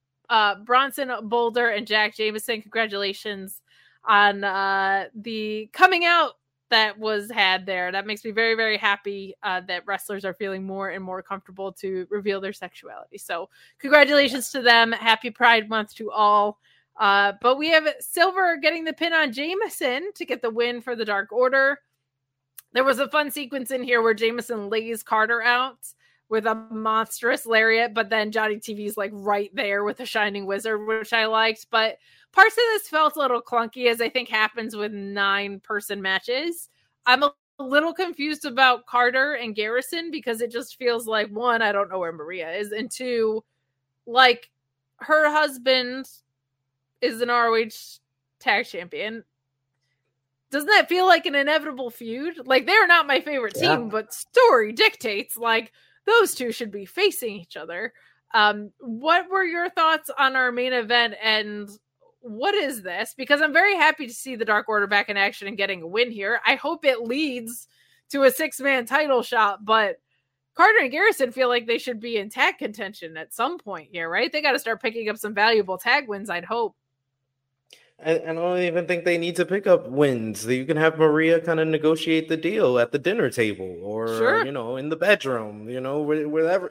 Boulder and Jack Jameson. Congratulations on the coming out that was had there. That makes me very, very happy that wrestlers are feeling more and more comfortable to reveal their sexuality. So congratulations to them. Happy Pride Month to all. But we have Silver getting the pin on Jameson to get the win for the Dark Order. There was a fun sequence in here where Jameson lays Carter out with a monstrous lariat, but then Johnny TV's like right there with a shining wizard, which I liked. But parts of this felt a little clunky, as I think happens with 9-person matches. I'm a little confused about Carter and Garrison, because it just feels like, one, I don't know where Maria is, and two, like, her husband is an ROH tag champion. Doesn't that feel like an inevitable feud? Like, they're not my favorite team, but story dictates, like, those two should be facing each other. What were your thoughts on our main event, and what is this? Because I'm very happy to see the Dark Order back in action and getting a win here. I hope it leads to a 6-man title shot, but Carter and Garrison feel like they should be in tag contention at some point here, right? They got to start picking up some valuable tag wins, I'd hope. I don't even think they need to pick up wins. You can have Maria kind of negotiate the deal at the dinner table, or in the bedroom, wherever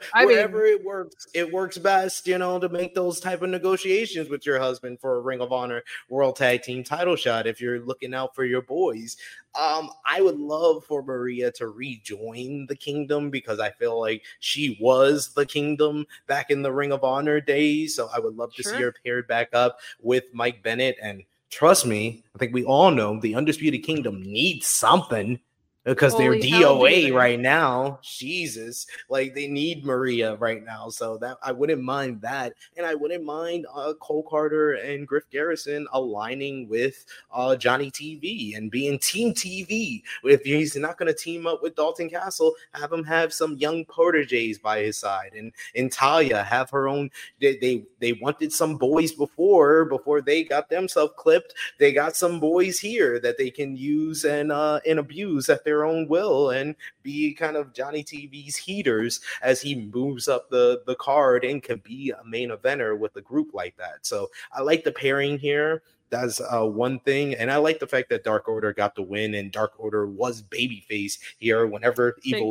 it works best, to make those type of negotiations with your husband for a Ring of Honor World Tag Team title shot if you're looking out for your boys. I would love for Maria to rejoin the Kingdom, because I feel like she was the Kingdom back in the Ring of Honor days. So I would love to see her paired back up with Mike Bennett. And trust me, I think we all know the Undisputed Kingdom needs something, because they're DOA right now. Jesus, like, they need Maria right now. So that I wouldn't mind that. And I wouldn't mind Cole Carter and Griff Garrison aligning with Johnny TV and being Team TV. If he's not going to team up with Dalton Castle, have him have some young proteges by his side. And Talia have her own. They wanted some boys before they got themselves clipped. They got some boys here that they can use and abuse at their own will, and be kind of Johnny TV's heaters as he moves up the card and can be a main eventer with a group like that. So I like the pairing here. That's one thing. And I like the fact that Dark Order got the win, and Dark Order was babyface here. Whenever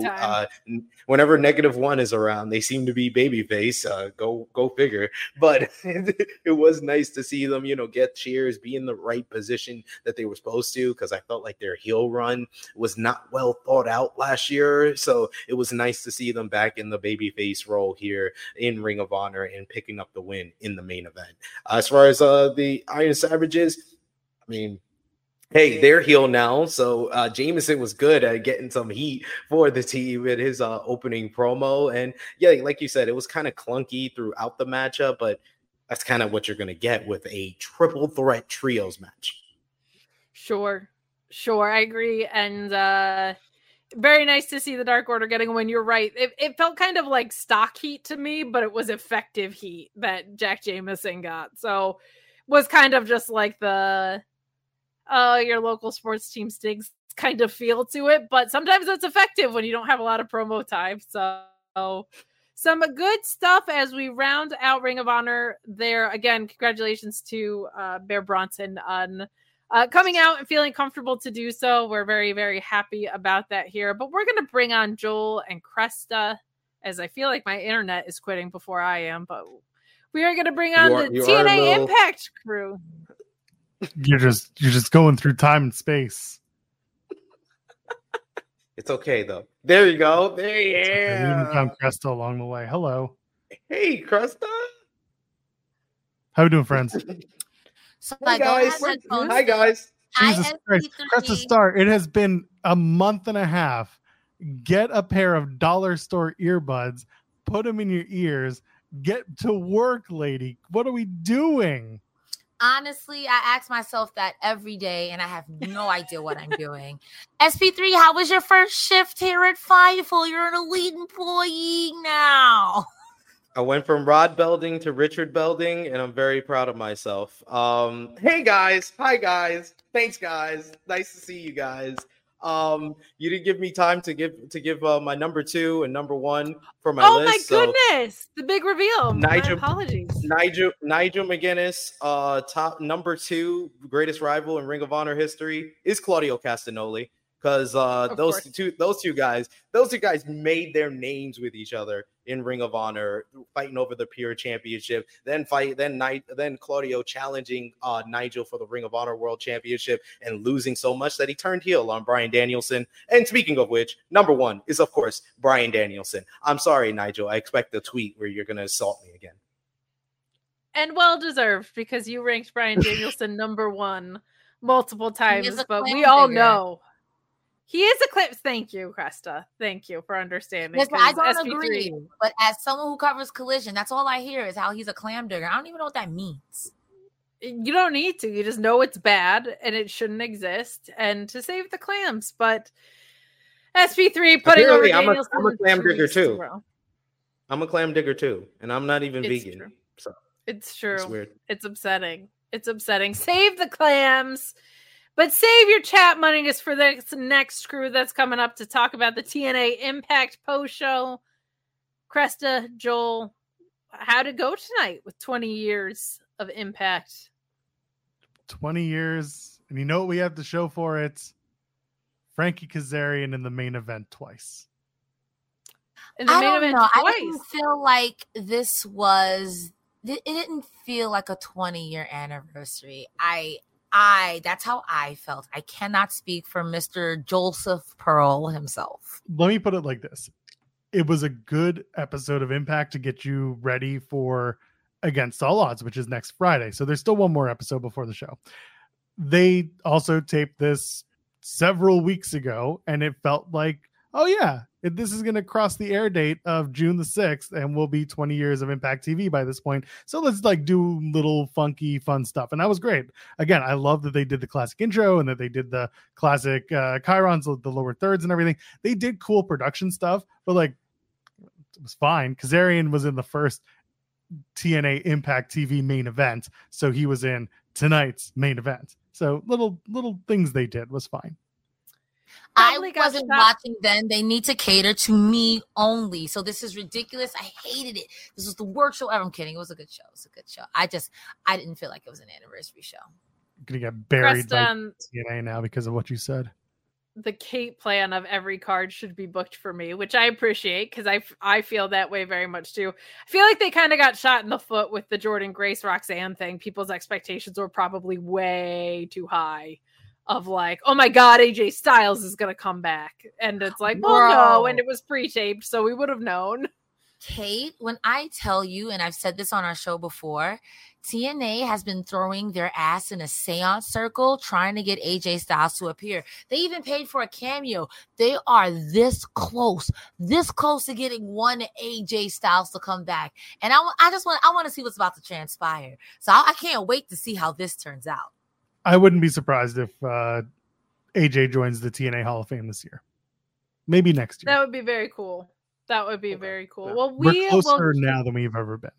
whenever -1 is around, they seem to be babyface. Go figure. But it was nice to see them, get cheers, be in the right position that they were supposed to, because I felt like their heel run was not well thought out last year. So it was nice to see them back in the babyface role here in Ring of Honor and picking up the win in the main event. As far as the Iron Savages, I mean, hey, they're heel now. So Jameson was good at getting some heat for the team in his opening promo. And yeah, like you said, it was kind of clunky throughout the matchup, but that's kind of what you're going to get with a triple threat trios match. Sure. I agree. And very nice to see the Dark Order getting a win. You're right. It felt kind of like stock heat to me, but it was effective heat that Jack Jameson got. So was kind of just like the your local sports team stinks kind of feel to it, but sometimes that's effective when you don't have a lot of promo time. So some good stuff as we round out Ring of Honor there. Again, congratulations to Bear Bronson on coming out and feeling comfortable to do so. We're very, very happy about that here. But we're going to bring on Joel and Cresta, as I feel like my internet is quitting before I am. But we are going to bring on the TNA Impact crew. You're just going through time and space. It's okay though. There you go. There you We even go. found Cresta along the way. Hello. Hey, Cresta. How we doing, friends? So Hi I don't guys. have headphones. Hi guys. Jesus Christ. Cresta Star, it has been a month and a half. Get a pair of dollar store earbuds, put them in your ears, get to work, lady. What are we doing? Honestly, I ask myself that every day, and I have no idea what I'm doing. SP3, how was your first shift here at Fireful? You're an elite employee now. I went from Rod Belding to Richard Belding, and I'm very proud of myself. Hey guys, hi guys, thanks guys, nice to see you guys. You didn't give me time to give my number 2 and number 1 for my list. Oh my goodness, the big reveal. Nigel- My apologies. Nigel McGuinness, top number 2 greatest rival in Ring of Honor history is Claudio Castagnoli, because those two guys made their names with each other in Ring of Honor, fighting over the Pure Championship. Then Claudio challenging Nigel for the Ring of Honor World Championship and losing so much that he turned heel on Bryan Danielson. And speaking of which, number 1 is of course Bryan Danielson. I'm sorry, Nigel. I expect a tweet where you're gonna assault me again. And well deserved, because you ranked Bryan Danielson number 1 multiple times, but we all know he is a clip. Thank you, Cresta. Thank you for understanding. Listen, I don't SP3 agree, but as someone who covers Collision, that's all I hear is how he's a clam digger. I don't even know what that means. You don't need to. You just know it's bad and it shouldn't exist, and to save the clams. But SP3 putting Apparently, over I'm a Danielson clam digger weeks in a too. row. I'm a clam digger too, and I'm not even It's vegan. true. So It's true. it's weird. It's upsetting. It's upsetting. Save the clams, but save your chat money for this next crew that's coming up to talk about the TNA Impact post show. Cresta, Joel, how'd it go tonight with 20 years of Impact? 20 years, and you know what we have to show for it? Frankie Kazarian in the main event twice. In the I main don't event know. I twice. didn't feel like this was. It didn't feel like a 20-year anniversary. That's how I felt. I cannot speak for Mr. Joseph Pearl himself. Let me put it like this. It was a good episode of Impact to get you ready for Against All Odds, which is next Friday. So there's still one more episode before the show. They also taped this several weeks ago, and it felt like, oh yeah, this is going to cross the air date of June the 6th, and we'll be 20 years of Impact TV by this point. So let's do little funky fun stuff. And that was great. Again, I love that they did the classic intro and that they did the classic chyrons, the lower thirds and everything. They did cool production stuff, but it was fine. Kazarian was in the first TNA Impact TV main event, so he was in tonight's main event. So little things they did was fine. Probably I got wasn't shot. watching then. They need to cater to me only. So this is ridiculous. I hated it. This was the worst show ever. I'm kidding. It was a good show. It was a good show. I didn't feel like it was an anniversary show. I'm gonna get buried by Cresta, TNA now because of what you said. the Kate plan of every card should be booked for me, which I appreciate, because I feel that way very much too. I feel like they kind of got shot in the foot with the Jordan Grace Roxanne thing. People's expectations were probably way too high, of like, oh my God, AJ Styles is going to come back. And it's like, well, no. Bro. And it was pre-taped, so we would have known. Kate, when I tell you, and I've said this on our show before, TNA has been throwing their ass in a seance circle trying to get AJ Styles to appear. They even paid for a cameo. They are this close to getting one AJ Styles to come back. And I want to see what's about to transpire. So I can't wait to see how this turns out. I wouldn't be surprised if AJ joins the TNA Hall of Fame this year. Maybe next year. That would be very cool. That would be very cool. Yeah. Well, We're closer now than we've ever been.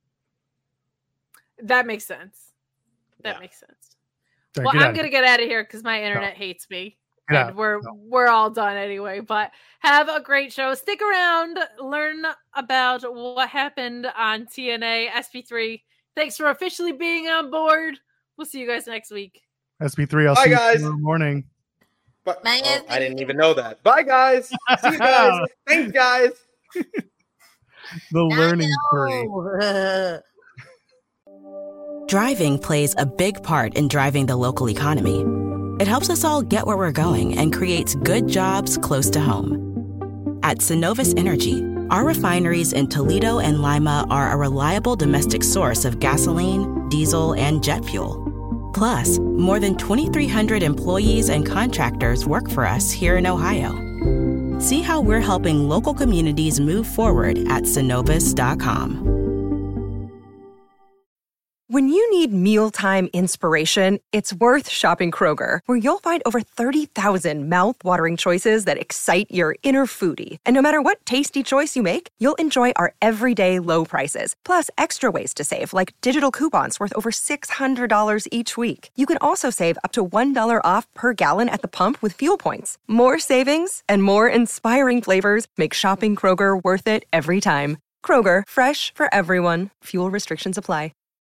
That makes sense. That Yeah. makes sense. Sorry, Well, get out I'm of going to here. get out of here because my internet hates me. Get out. And we're all done anyway. But have a great show. Stick around, learn about what happened on TNA SP3. Thanks for officially being on board. We'll see you guys next week. SP3, I'll Bye, see you guys. tomorrow morning. But, Bye, oh, I didn't even know that. Bye, guys. See you guys. Thanks, guys. The learning tree. Driving plays a big part in driving the local economy. It helps us all get where we're going and creates good jobs close to home. At Synovus Energy, our refineries in Toledo and Lima are a reliable domestic source of gasoline, diesel, and jet fuel. Plus, more than 2,300 employees and contractors work for us here in Ohio. See how we're helping local communities move forward at Synovus.com. When you need mealtime inspiration, it's worth shopping Kroger, where you'll find over 30,000 mouth-watering choices that excite your inner foodie. And no matter what tasty choice you make, you'll enjoy our everyday low prices, plus extra ways to save, like digital coupons worth over $600 each week. You can also save up to $1 off per gallon at the pump with fuel points. More savings and more inspiring flavors make shopping Kroger worth it every time. Kroger, fresh for everyone. Fuel restrictions apply.